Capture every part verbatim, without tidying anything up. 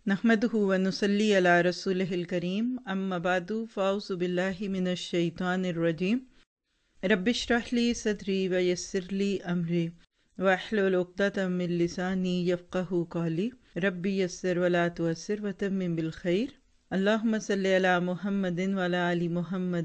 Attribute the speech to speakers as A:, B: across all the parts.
A: نحمدہ و نصلی علی رسولہ الکریم اما بعد فاعوذ باللہ من الشیطان الرجیم رب اشرح لی صدری ویسر لی امری واحلل عقدۃ من لسانی یفقہوا قولی رب یسر ولا تعسر وتمم بالخیر اللہم صلی علی محمد وعلی آل محمد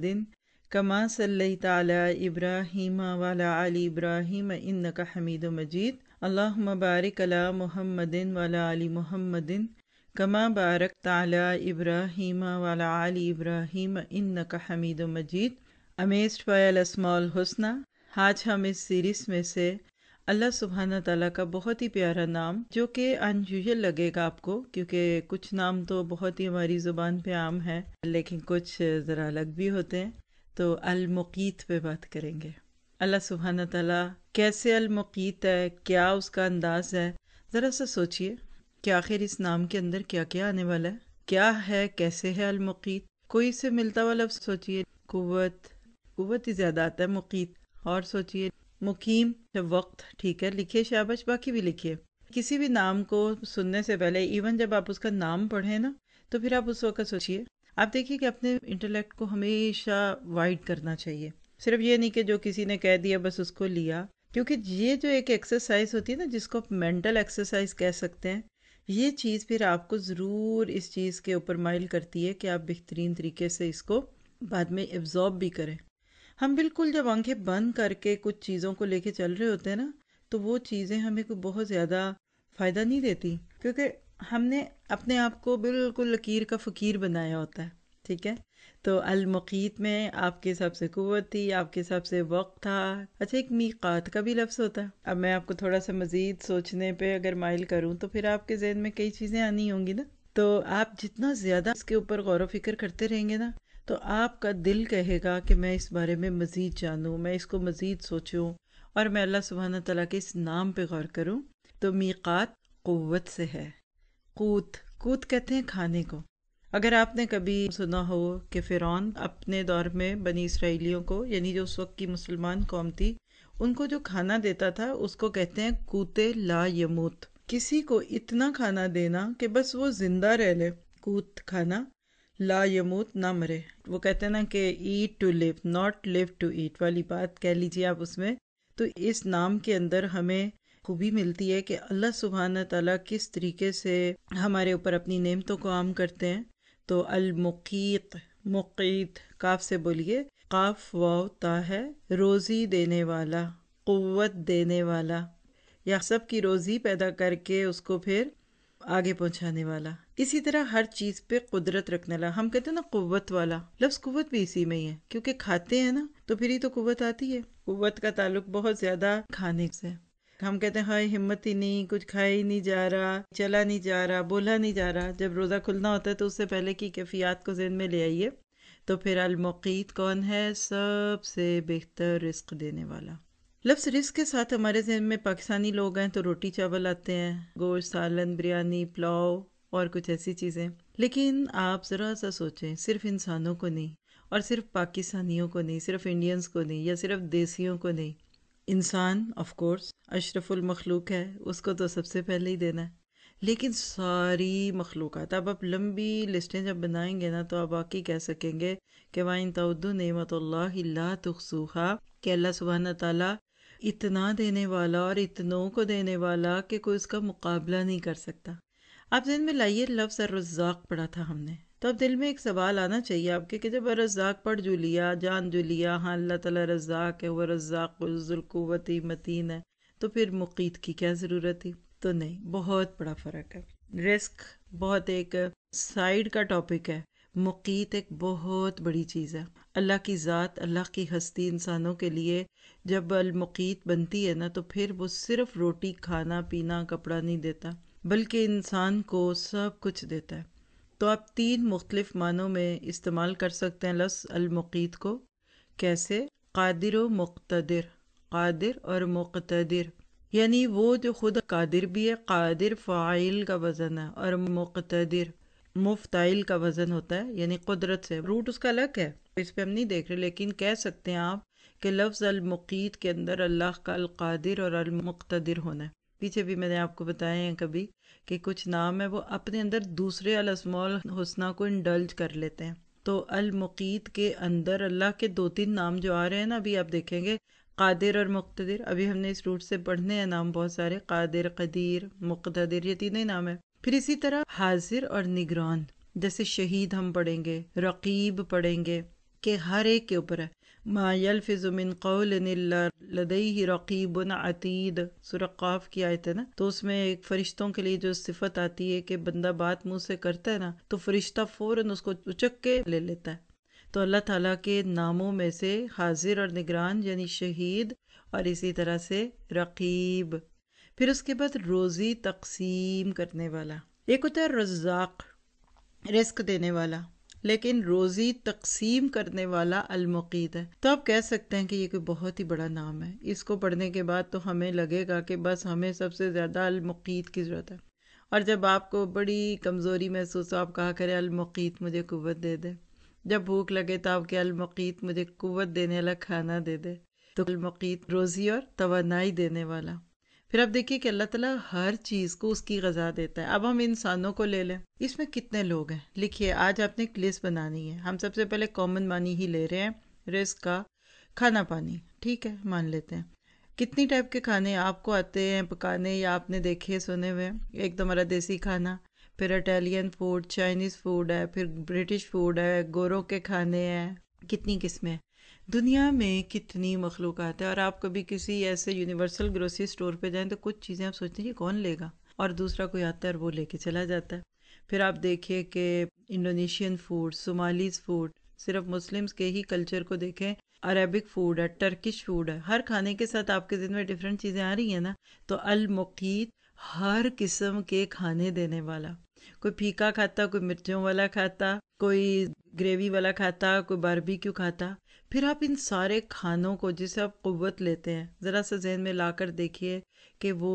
A: کما صلیت علی ابراہیم وعلی آل ابراہیم انک حمید مجید اللہم بارک علی محمد وعلی آل محمد کما بارکت علی ابراہیم وعلی آل ابراہیم انک حمید مجید۔ امیزڈ بائی الاسماء الحسنی، آج ہم اس سیریز میں سے اللہ سبحانہ تعالیٰ کا بہت ہی پیارا نام، جو کہ ان یوزول لگے گا آپ کو کیونکہ کچھ نام تو بہت ہی ہماری زبان پہ عام ہے لیکن کچھ ذرا الگ بھی ہوتے ہیں، تو المقیت پہ بات کریں گے۔ اللہ سبحانہ تعالیٰ کیسے المقیت ہے، کیا اس کا انداز ہے، ذرا سا سوچئے کہ آخر اس نام کے اندر کیا کیا آنے والا ہے، کیا ہے، کیسے ہے المقیت۔ کوئی سے ملتا ہوا لفظ سوچئے، قوت، قوت ہی زیادہ آتا ہے مقیت۔ اور سوچئے مقیم، وقت، ٹھیک ہے لکھیے شابش، باقی بھی لکھیے۔ کسی بھی نام کو سننے سے پہلے، ایون جب آپ اس کا نام پڑھیں نا، تو پھر آپ اس وقت سوچئے، آپ دیکھیے کہ اپنے انٹلیکٹ کو ہمیشہ وائڈ کرنا چاہیے، صرف یہ نہیں کہ جو کسی نے کہہ دیا بس اس کو لیا، کیونکہ یہ جو ایک ایکسرسائز ہوتی ہے نا، جس کو آپ مینٹل ایکسرسائز کہہ سکتے ہیں، یہ چیز پھر آپ کو ضرور اس چیز کے اوپر مائل کرتی ہے کہ آپ بہترین طریقے سے اس کو بعد میں ایبزارب بھی کریں۔ ہم بالکل جب آنکھیں بند کر کے کچھ چیزوں کو لے کے چل رہے ہوتے ہیں نا، تو وہ چیزیں ہمیں کوئی بہت زیادہ فائدہ نہیں دیتی، کیونکہ ہم نے اپنے آپ کو بالکل لکیر کا فقیر بنایا ہوتا ہے، ٹھیک ہے۔ تو المقیت میں آپ کے حساب سے قوت تھی، آپ کے حساب سے وقت تھا۔ اچھا، ایک میقات کا بھی لفظ ہوتا ہے۔ اب میں آپ کو تھوڑا سا مزید سوچنے پہ اگر مائل کروں تو پھر آپ کے ذہن میں کئی چیزیں آنی ہوں گی نا، تو آپ جتنا زیادہ اس کے اوپر غور و فکر کرتے رہیں گے نا، تو آپ کا دل کہے گا کہ میں اس بارے میں مزید جانوں، میں اس کو مزید سوچوں، اور میں اللہ سبحانہ تعالیٰ کے اس نام پہ غور کروں۔ تو میقات قوت سے ہے۔ قوت، قوت کہتے ہیں کھانے کو۔ اگر آپ نے کبھی سنا ہو کہ فرعون اپنے دور میں بنی اسرائیلیوں کو، یعنی جو اس وقت کی مسلمان قوم تھی، ان کو جو کھانا دیتا تھا اس کو کہتے ہیں قوت لا یموت، کسی کو اتنا کھانا دینا کہ بس وہ زندہ رہ لے۔ قوت کھانا، لا یموت نہ مرے۔ وہ کہتے ہیں نا کہ eat to live, not live to eat والی بات کہہ لیجیے آپ اس میں۔ تو اس نام کے اندر ہمیں خوبی ملتی ہے کہ اللہ سبحانہ تعالیٰ کس طریقے سے ہمارے اوپر اپنی نعمتوں کو عام کرتے ہیں۔ تو المقیت، مقیت، کاف سے بولیے، قاف واو تا ہے، روزی دینے والا، قوت دینے والا، یا سب کی روزی پیدا کر کے اس کو پھر آگے پہنچانے والا۔ اسی طرح ہر چیز پہ قدرت رکھنے والا۔ ہم کہتے ہیں نا قوت والا، لفظ قوت بھی اسی میں ہی ہے، کیونکہ کھاتے ہیں نا تو پھر ہی تو قوت آتی ہے۔ قوت کا تعلق بہت زیادہ کھانے سے۔ ہم کہتے ہیں ہائے ہمت ہی نہیں، کچھ کھایا ہی نہیں جا رہا، چلا نہیں جا رہا، بولا نہیں جا رہا۔ جب روزہ کھلنا ہوتا ہے تو اس سے پہلے کی کیفیات کو ذہن میں لے آئیے۔ تو پھر المقیت کون ہے؟ سب سے بہتر رزق دینے والا۔ لفظ رزق کے ساتھ ہمارے ذہن میں پاکستانی لوگ ہیں تو روٹی چاول آتے ہیں، گوشت، سالن، بریانی، پلاؤ اور کچھ ایسی چیزیں۔ لیکن آپ ذرا سا سوچیں، صرف انسانوں کو نہیں، اور صرف پاکستانیوں کو نہیں، صرف انڈینز کو نہیں، یا صرف دیسیوں کو نہیں، انسان آف کورس اشرف المخلوق ہے، اس کو تو سب سے پہلے ہی دینا ہے، لیکن ساری مخلوقات۔ اب آپ لمبی لسٹیں جب بنائیں گے نا تو آپ واقعی کہہ سکیں گے کہ وَإِن تَعُدُّوا نِعْمَتَ اللَّهِ لَا تُحْصُوهَا، کہ اللہ سبحانہ تعالیٰ اتنا دینے والا اور اتنوں کو دینے والا کہ کوئی اس کا مقابلہ نہیں کر سکتا۔ آپ ذہن میں لائیے، لفظ الرزاق پڑھا تھا ہم نے، تو اب دل میں ایک سوال آنا چاہیے آپ کے کہ جب الرزاق پڑھ جو لیا، جان جو لیا، ہاں اللہ تعالیٰ رزاق ہے، وہ رزاق ذو القوت متین ہے، تو پھر مقیت کی کیا ضرورت تھی؟ تو نہیں، بہت بڑا فرق ہے۔ رزق بہت ایک سائیڈ کا ٹاپک ہے، مقیت ایک بہت بڑی چیز ہے۔ اللہ کی ذات، اللہ کی ہستی انسانوں کے لیے جب المقیت بنتی ہے نا، تو پھر وہ صرف روٹی، کھانا پینا، کپڑا نہیں دیتا، بلکہ انسان کو سب کچھ دیتا ہے۔ تو آپ تین مختلف معنوں میں استعمال کر سکتے ہیں لفظ المقیت کو۔ کیسے؟ قادر و مقتدر، قادر اور مقتدر، یعنی وہ جو خود قادر بھی ہے، قادر فاعل کا وزن ہے، اور مقتدر مفتعل کا وزن ہوتا ہے، یعنی قدرت سے، روٹ اس کا الگ ہے، اس پہ ہم نہیں دیکھ رہے، لیکن کہہ سکتے ہیں آپ کہ لفظ المقیت کے اندر اللہ کا القادر اور المقتدر ہونا ہے۔ پیچھے بھی میں نے آپ کو بتائے ہیں کبھی کہ کچھ نام ہے وہ اپنے اندر دوسرے الاسماء الحسنہ کو انڈلج کر لیتے ہیں. تو المقیت کے اندر اللہ کے دو تین نام جو آ رہے ہیں نا، ابھی آپ دیکھیں گے قادر اور مقتدر، ابھی ہم نے اس روٹ سے پڑھنے ہیں نام بہت سارے، قادر، قدیر، مقتدر، یہ تینوں ہی نام ہیں. پھر اسی طرح حاضر اور نگران، جیسے شہید ہم پڑھیں گے، رقیب پڑھیں گے، کہ ہر ایک کے اوپر ہے. ما یلفظ من قول الا لدیہ رقیب عتید، سورہ قاف کی آیت ہے نا، تو اس میں ایک فرشتوں کے لیے جو صفت آتی ہے کہ بندہ بات منہ سے کرتا ہے نا تو فرشتہ فوراً اس کو اچک کے لے لیتا ہے. تو اللہ تعالیٰ کے ناموں میں سے حاضر اور نگران یعنی شہید، اور اسی طرح سے رقیب. پھر اس کے بعد روزی تقسیم کرنے والا، ایک ہوتا ہے رزاق، رزق دینے والا، لیکن روزی تقسیم کرنے والا المقیت ہے. تو آپ کہہ سکتے ہیں کہ یہ کوئی بہت ہی بڑا نام ہے. اس کو پڑھنے کے بعد تو ہمیں لگے گا کہ بس ہمیں سب سے زیادہ المقیت کی ضرورت ہے. اور جب آپ کو بڑی کمزوری محسوس ہو، آپ کہا کریں المقیت مجھے قوت دے دے. جب بھوک لگے تو آپ کے المقیت مجھے قوت دینے والا کھانا دے دے. تو المقیت روزی اور توانائی دینے والا. پھر آپ دیکھیے کہ اللہ تعالیٰ ہر چیز کو اس کی غذا دیتا ہے. اب ہم انسانوں کو لے لیں، اس میں کتنے لوگ ہیں لکھیے. آج آپ نے ایک لسٹ بنانی ہے. ہم سب سے پہلے کامن مانی ہی لے رہے ہیں، رزق کا، کھانا پانی، ٹھیک ہے مان لیتے ہیں. کتنی ٹائپ کے کھانے آپ کو آتے ہیں پکانے یا آپ نے دیکھے سنے ہوئے؟ ایک تو ہمارا دیسی کھانا، پھر اٹیلین فوڈ، چائنیز فوڈ ہے، پھر برٹش فوڈ ہے، گوروں کے کھانے ہیں، کتنی قسمیں. دنیا میں کتنی مخلوقات ہیں. اور آپ کبھی کسی ایسے یونیورسل گروسری سٹور پہ جائیں تو کچھ چیزیں آپ سوچتے ہیں کہ کون لے گا، اور دوسرا کوئی آتا ہے اور وہ لے کے چلا جاتا ہے. پھر آپ دیکھیے کہ انڈونیشین فوڈ، صومالیز فوڈ، صرف مسلمز کے ہی کلچر کو دیکھیں، عربک فوڈ ہے، ٹرکش فوڈ ہے. ہر کھانے کے ساتھ آپ کے ذہن میں ڈیفرنٹ چیزیں آ رہی ہیں نا. تو المقیت ہر قسم کے کھانے دینے والا. کوئی پھیکا کھاتا، کوئی مرچوں والا کھاتا، کوئی گریوی والا کھاتا، کوئی باربیکیو کھاتا. پھر آپ ان سارے کھانوں کو جسے آپ قوت لیتے ہیں ذرا سا ذہن میں لا کر دیکھیے کہ وہ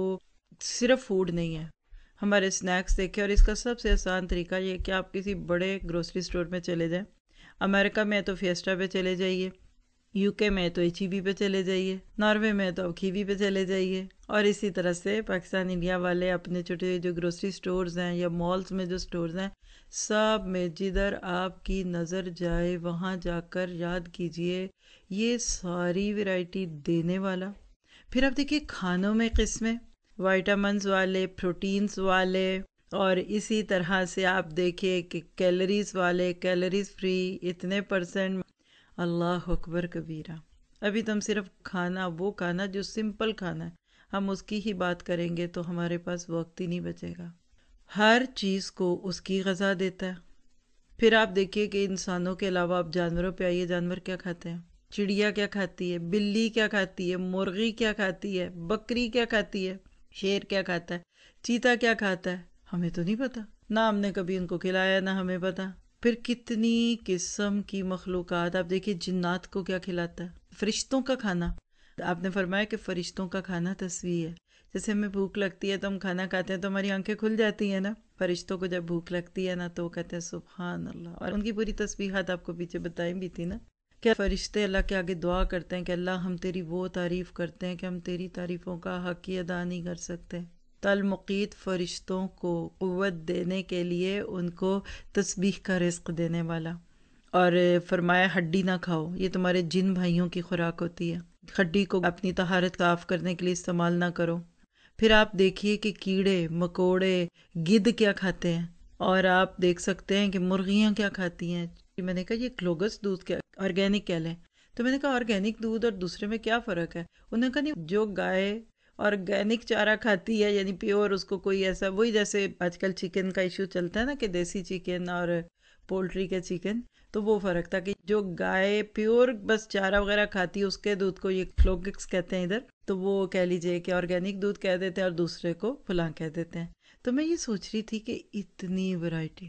A: صرف فوڈ نہیں ہے. ہمارے سنیکس دیکھیں، اور اس کا سب سے آسان طریقہ یہ کہ آپ کسی بڑے گروسری سٹور میں چلے جائیں. امریکہ میں تو فیسٹا پہ چلے جائیے، یو کے میں تو ایچ ای بی پہ چلے جائیے، ناروے میں تو کیوی پہ چلے جائیے، اور اسی طرح سے پاکستان انڈیا والے اپنے چھوٹے جو گروسری سٹورز ہیں یا مالز میں جو سٹورز ہیں، سب میں جدھر آپ کی نظر جائے وہاں جا کر یاد کیجئے یہ ساری ویرائٹی دینے والا. پھر آپ دیکھیے کھانوں میں قسمیں، وائٹامنز والے، پروٹینز والے، اور اسی طرح سے آپ دیکھیے کہ کیلریز والے، کیلریز فری، اتنے پرسنٹ. اللہ اکبر کبیرہ. ابھی تو ہم صرف کھانا، وہ کھانا جو سمپل کھانا ہے، ہم اس کی ہی بات کریں گے تو ہمارے پاس وقت ہی نہیں بچے گا. ہر چیز کو اس کی غذا دیتا ہے. پھر آپ دیکھیے کہ انسانوں کے علاوہ آپ جانوروں پہ آئیے، جانور کیا کھاتے ہیں؟ چڑیا کیا کھاتی ہے، بلی کیا کھاتی ہے، مرغی کیا کھاتی ہے، بکری کیا کھاتی ہے، شیر کیا کھاتا ہے، چیتا کیا کھاتا ہے، ہمیں تو نہیں پتا، نہ ہم نے کبھی ان کو کھلایا نہ ہمیں پتا. پھر کتنی قسم کی مخلوقات. آپ دیکھیے جنات کو کیا کھلاتا ہے، فرشتوں کا کھانا. آپ نے فرمایا کہ فرشتوں کا کھانا تسبیح ہے. جیسے ہمیں بھوک لگتی ہے تو ہم کھانا کھاتے ہیں تو ہماری آنکھیں کھل جاتی ہیں نا، فرشتوں کو جب بھوک لگتی ہے نا تو وہ کہتے ہیں سبحان اللہ. اور ان کی پوری تسبیحات آپ کو پیچھے بتائیں بھی تھی نا. کیا فرشتے اللہ کے آگے دعا کرتے ہیں کہ اللہ ہم تیری وہ تعریف کرتے ہیں کہ ہم تیری تعریفوں کا حق ہی ادا نہیں کر سکتے. تو المقیت فرشتوں کو قوت دینے کے لیے ان کو تسبیح کا رزق دینے والا. اور فرمایا ہڈی نہ کھاؤ، یہ تمہارے جن بھائیوں کی خوراک ہوتی ہے، ہڈی کو اپنی طہارت کا آف کرنے کے لیے استعمال نہ کرو. پھر آپ دیکھیے کہ کیڑے مکوڑے گدھ کیا کھاتے ہیں، اور آپ دیکھ سکتے ہیں کہ مرغیاں کیا کھاتی ہیں. میں نے کہا یہ کلوگس دودھ کیا آرگینک کہہ لیں، تو میں نے کہا آرگینک دودھ اور دوسرے میں کیا فرق ہے؟ انہوں نے کہا نہیں، جو گائے آرگینک چارہ کھاتی ہے یعنی پیور، اس کو کوئی ایسا، وہی جیسے آج کل چکن کا ایشو چلتا ہے نا کہ دیسی چکن اور پولٹری کے چکن، تو وہ فرق تھا کہ جو گائے پیور بس چارہ وغیرہ کھاتی ہے اس کے دودھ کو یہ کلوگس کہتے ہیں ادھر، تو وہ کہہ لیجئے کہ آرگینک دودھ کہہ دیتے ہیں اور دوسرے کو فلاں کہہ دیتے ہیں. تو میں یہ سوچ رہی تھی کہ اتنی ویرائٹی،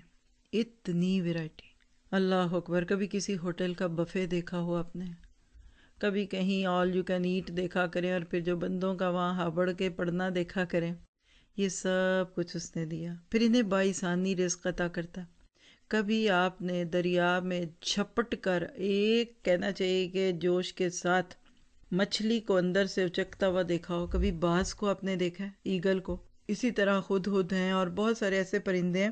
A: اتنی ویرائٹی. اللہ اکبر. کبھی کسی ہوٹل کا بفے دیکھا ہو آپ نے؟ کبھی کہیں آل یو کین ایٹ دیکھا کریں، اور پھر جو بندوں کا وہاں ہابڑ کے پڑنا دیکھا کریں. یہ سب کچھ اس نے دیا. پھر انہیں باعثانی رزق عطا کرتا. کبھی آپ نے دریا میں جھپٹ کر، ایک کہنا چاہیے کہ جوش کے ساتھ مچھلی کو اندر سے اچکتا ہوا دیکھا ہو، کبھی باز کو آپ نے دیکھا ہے، ایگل کو؟ اسی طرح خود ہد ہیں اور بہت سارے ایسے پرندے ہیں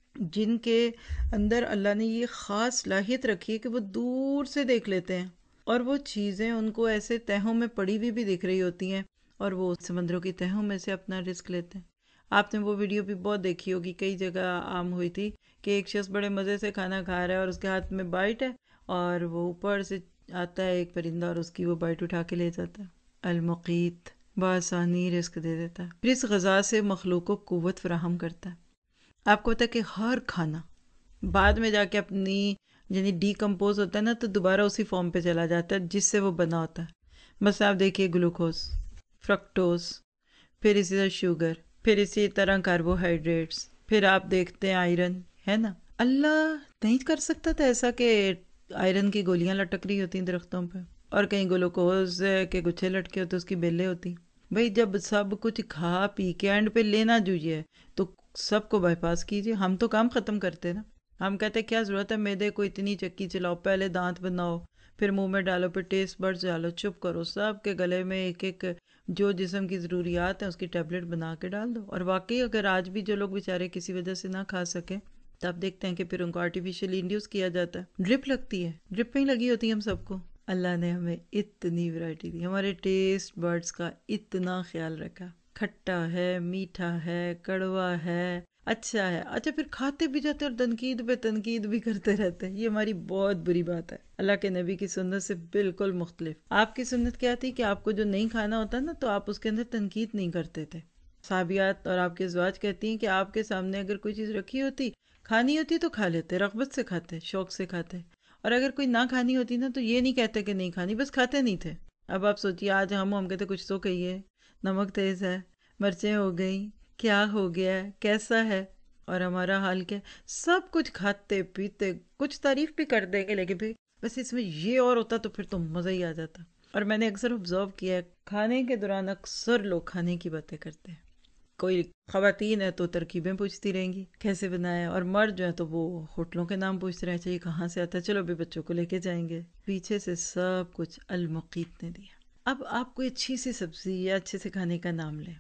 A: جن کے اندر اللہ نے یہ خاص صلاحیت رکھی ہے کہ وہ دور سے دیکھ لیتے ہیں، اور وہ چیزیں ان کو ایسے تہوں میں پڑی ہوئی بھی دکھ رہی ہوتی ہیں، اور وہ سمندروں کی تہوں میں سے اپنا رزق لیتے ہیں۔ آپ نے وہ ویڈیو بھی بہت دیکھی ہوگی، کئی جگہ عام ہوئی تھی کہ ایک شخص بڑے مزے سے کھانا کھا رہا ہے اور اس کے ہاتھ میں بائٹ ہے، اور وہ اوپر سے آتا ہے ایک پرندہ اور اس کی وہ بائٹ اٹھا کے لے جاتا ہے۔ المقیت بآسانی رزق دے دیتا ہے، پھر اس غذا سے مخلوق کو قوت فراہم کرتا ہے۔ آپ کو پتا ہے کہ ہر کھانا بعد میں جا کے اپنی یعنی ڈی کمپوز ہوتا ہے نا، تو دوبارہ اسی فارم پہ چلا جاتا ہے جس سے وہ بنا ہوتا ہے۔ بس آپ دیکھیے گلوکوز، فرکٹوز، پھر اسی طرح شوگر، پھر اسی طرح کاربوہائیڈریٹس، پھر آپ دیکھتے ہیں آئرن، ہے نا؟ اللہ نہیں کر سکتا تھا ایسا کہ آئرن کی گولیاں لٹک رہی ہوتی ہیں درختوں پہ، اور کہیں گلوکوز کے گچھے لٹکے ہوتے اس کی بیلیں ہوتی۔ بھئی جب سب کچھ کھا پی کے اینڈ پہ لینا جوئیے تو سب کو بائی پاس کیجیے۔ ہم تو کام ختم کرتے نا، ہم کہتے کیا ضرورت ہے میدے کو اتنی چکی چلاؤ، پہلے دانت بناؤ، پھر منہ میں ڈالو، پھر ٹیسٹ برڈ ڈالو، چپ کرو، سب کے گلے میں ایک ایک جو جسم کی ضروریات ہیں اس کی ٹیبلٹ بنا کے ڈال دو۔ اور واقعی اگر آج بھی جو لوگ بیچارے کسی وجہ سے نہ کھا سکیں تو آپ دیکھتے ہیں کہ پھر ان کو آرٹیفیشلی انڈیوس کیا جاتا ہے، ڈرپ لگتی ہے، ڈرپ پہ ہی لگی ہوتی ہے ہم سب کو۔ اللہ نے ہمیں اتنی ورائٹی دی، ہمارے ٹیسٹ برڈز کا اتنا خیال رکھا، کھٹا ہے، میٹھا ہے، کڑوا ہے، اچھا ہے، اچھا پھر کھاتے بھی جاتے اور تنقید پہ تنقید بھی کرتے رہتے ہیں۔ یہ ہماری بہت بری بات ہے، اللہ کے نبی کی سنت سے بالکل مختلف۔ آپ کی سنت کیا تھی کہ آپ کو جو نہیں کھانا ہوتا نا تو آپ اس کے اندر تنقید نہیں کرتے تھے۔ صحابیات اور آپ کے ازواج کہتی ہیں کہ آپ کے سامنے اگر کوئی چیز رکھی ہوتی، کھانی ہوتی تو کھا لیتے، رغبت سے کھاتے، شوق سے کھاتے، اور اگر کوئی نہ کھانی ہوتی نا تو یہ نہیں کہتے کہ نہیں کھانی، بس کھاتے نہیں تھے۔ اب آپ سوچیے آج ہم ہم کہتے کچھ تو کہیے، نمک تیز ہے، مرچیں ہو گئیں، کیا ہو گیا ہے، کیسا ہے، اور ہمارا حال کیا؟ سب کچھ کھاتے پیتے، کچھ تعریف بھی کر دیں گے لیکن پھر بس اس میں یہ اور ہوتا تو پھر تو مزہ ہی آ جاتا۔ اور میں نے اکثر آبزرو کیا ہے کھانے کے دوران اکثر لوگ کھانے کی باتیں کرتے ہیں۔ کوئی خواتین ہے تو ترکیبیں پوچھتی رہیں گی کیسے بنایا، اور مرد جو ہے تو وہ ہوٹلوں کے نام پوچھتے رہے چاہیے کہاں سے آتا ہے، چلو بھی بچوں کو لے کے جائیں گے۔ پیچھے سے سب کچھ المقیت نے دیا۔ اب آپ کوئی اچھی سی سبزی یا اچھے سے کھانے کا نام لیں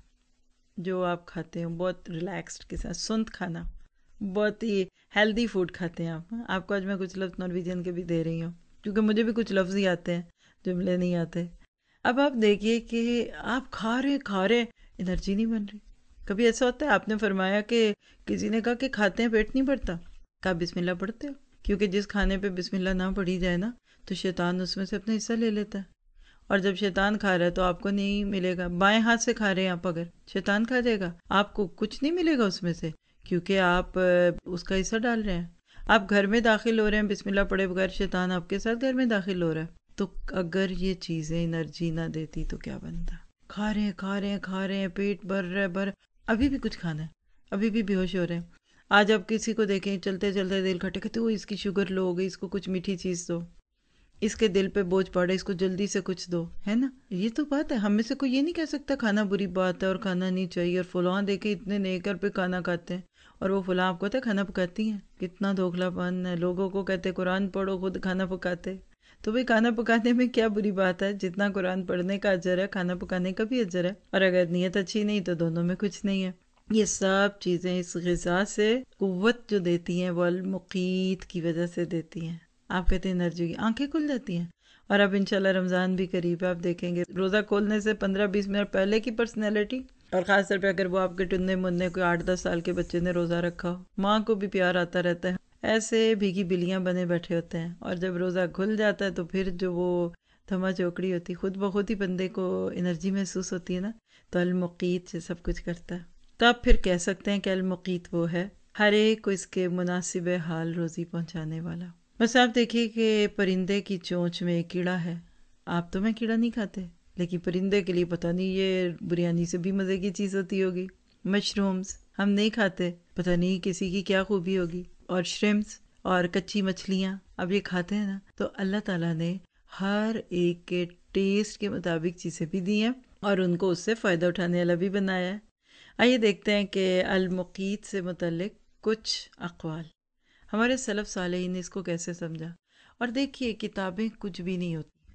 A: جو آپ کھاتے ہیں بہت ریلیکسڈ کے ساتھ، سنت کھانا، بہت ہی ہیلدی فوڈ کھاتے ہیں آپ۔ آپ کو آج میں کچھ لفظ نارویجین کے بھی دے رہی ہوں کیونکہ مجھے بھی کچھ لفظ ہی آتے ہیں، جملے نہیں آتے۔ اب آپ دیکھیے کہ آپ کھا رہے کھا رہے انرجی نہیں بن رہی۔ کبھی ایسا ہوتا ہے آپ نے فرمایا کہ کسی نے کہا کہ کھاتے ہیں پیٹ نہیں بھرتا، کہا بسم اللہ پڑھتے ہو؟ کیونکہ جس کھانے پہ بسم اللہ نہ پڑھی جائے نا تو شیطان اس میں سے اپنا حصہ لے لیتا ہے، اور جب شیطان کھا رہا ہے تو آپ کو نہیں ملے گا۔ بائیں ہاتھ سے کھا رہے ہیں آپ، اگر شیطان کھا جائے گا آپ کو کچھ نہیں ملے گا اس میں سے، کیونکہ آپ اس کا حصہ ڈال رہے ہیں۔ آپ گھر میں داخل ہو رہے ہیں بسم اللہ پڑھے بغیر، شیطان آپ کے ساتھ گھر میں داخل ہو رہا ہے۔ تو اگر یہ چیزیں انرجی نہ دیتی تو کیا بنتا؟ کھا رہے ہیں کھا رہے ہیں کھا رہے ہیں، پیٹ بھر رہا ہے بھر، ابھی بھی کچھ کھانا ہے، ابھی بھی بے ہوش ہو رہے ہیں۔ آج آپ کسی کو دیکھیں چلتے چلتے دل کھٹے کہتے وہ اس کی شوگر لو ہو گئی، اس کو کچھ میٹھی چیز دو، اس کے دل پہ بوجھ پڑے، اس کو جلدی سے کچھ دو، ہے نا؟ یہ تو بات ہے، ہم میں سے کوئی یہ نہیں کہہ سکتا کھانا بری بات ہے اور کھانا نہیں چاہیے، اور فلاں دیکھیں اتنے نیک گھر پہ کھانا کھاتے ہیں، اور وہ فلاں آپ کو پتہ ہے کھانا پکاتی ہیں، کتنا دھوکھلا پن ہے، لوگوں کو کہتے قرآن پڑھو خود کھانا پکاتے۔ تو بھئی کھانا پکانے میں کیا بری بات ہے؟ جتنا قرآن پڑھنے کا اجر ہے کھانا پکانے کا بھی اجر ہے، اور اگر نیت اچھی نہیں تو دونوں میں کچھ نہیں ہے۔ یہ سب چیزیں اس غذا سے قوت جو دیتی ہیں وہ المقیت کی وجہ سے دیتی ہیں۔ آپ کہتے ہیں انرجی کی آنکھیں کھل جاتی ہیں۔ اور اب انشاءاللہ رمضان بھی قریب ہے، آپ دیکھیں گے روزہ کھولنے سے پندرہ بیس منٹ پہلے کی پرسنالٹی، اور خاص طور پہ اگر وہ آپ کے ٹننے مننے کوئی آٹھ دس سال کے بچے نے روزہ رکھا ہو، ماں کو بھی پیار آتا رہتا ہے، ایسے بھیگی بلیاں بنے بیٹھے ہوتے ہیں، اور جب روزہ کھل جاتا ہے تو پھر جو وہ تھما چوکڑی ہوتی ہے، خود بخود ہی بندے کو انرجی محسوس ہوتی ہے نا، تو المقیت سے سب کچھ کرتا ہے۔ تو آپ پھر کہہ سکتے ہیں کہ المقیت وہ ہے ہر ایک کو اس کے مناسب حال روزی پہنچانے والا۔ بس آپ دیکھیے کہ پرندے کی چونچ میں ایک کیڑا ہے، آپ تو میں کیڑا نہیں کھاتے لیکن پرندے کے لیے پتہ نہیں یہ بریانی سے بھی مزے کی چیز ہوتی ہوگی۔ مشرومز ہم نہیں کھاتے، پتہ نہیں کسی کی کیا خوبی ہوگی، اور شرمز اور کچی مچھلیاں اب یہ کھاتے ہیں نا، تو اللہ تعالیٰ نے ہر ایک کے ٹیسٹ کے مطابق چیزیں بھی دی ہیں اور ان کو اس سے فائدہ اٹھانے والا بھی بنایا ہے۔ آئیے دیکھتے ہیں کہ المقیت سے متعلق کچھ اقوال، ہمارے سلف صالحین نے اس کو کیسے سمجھا۔ اور دیکھیے کتابیں کچھ بھی نہیں ہوتی،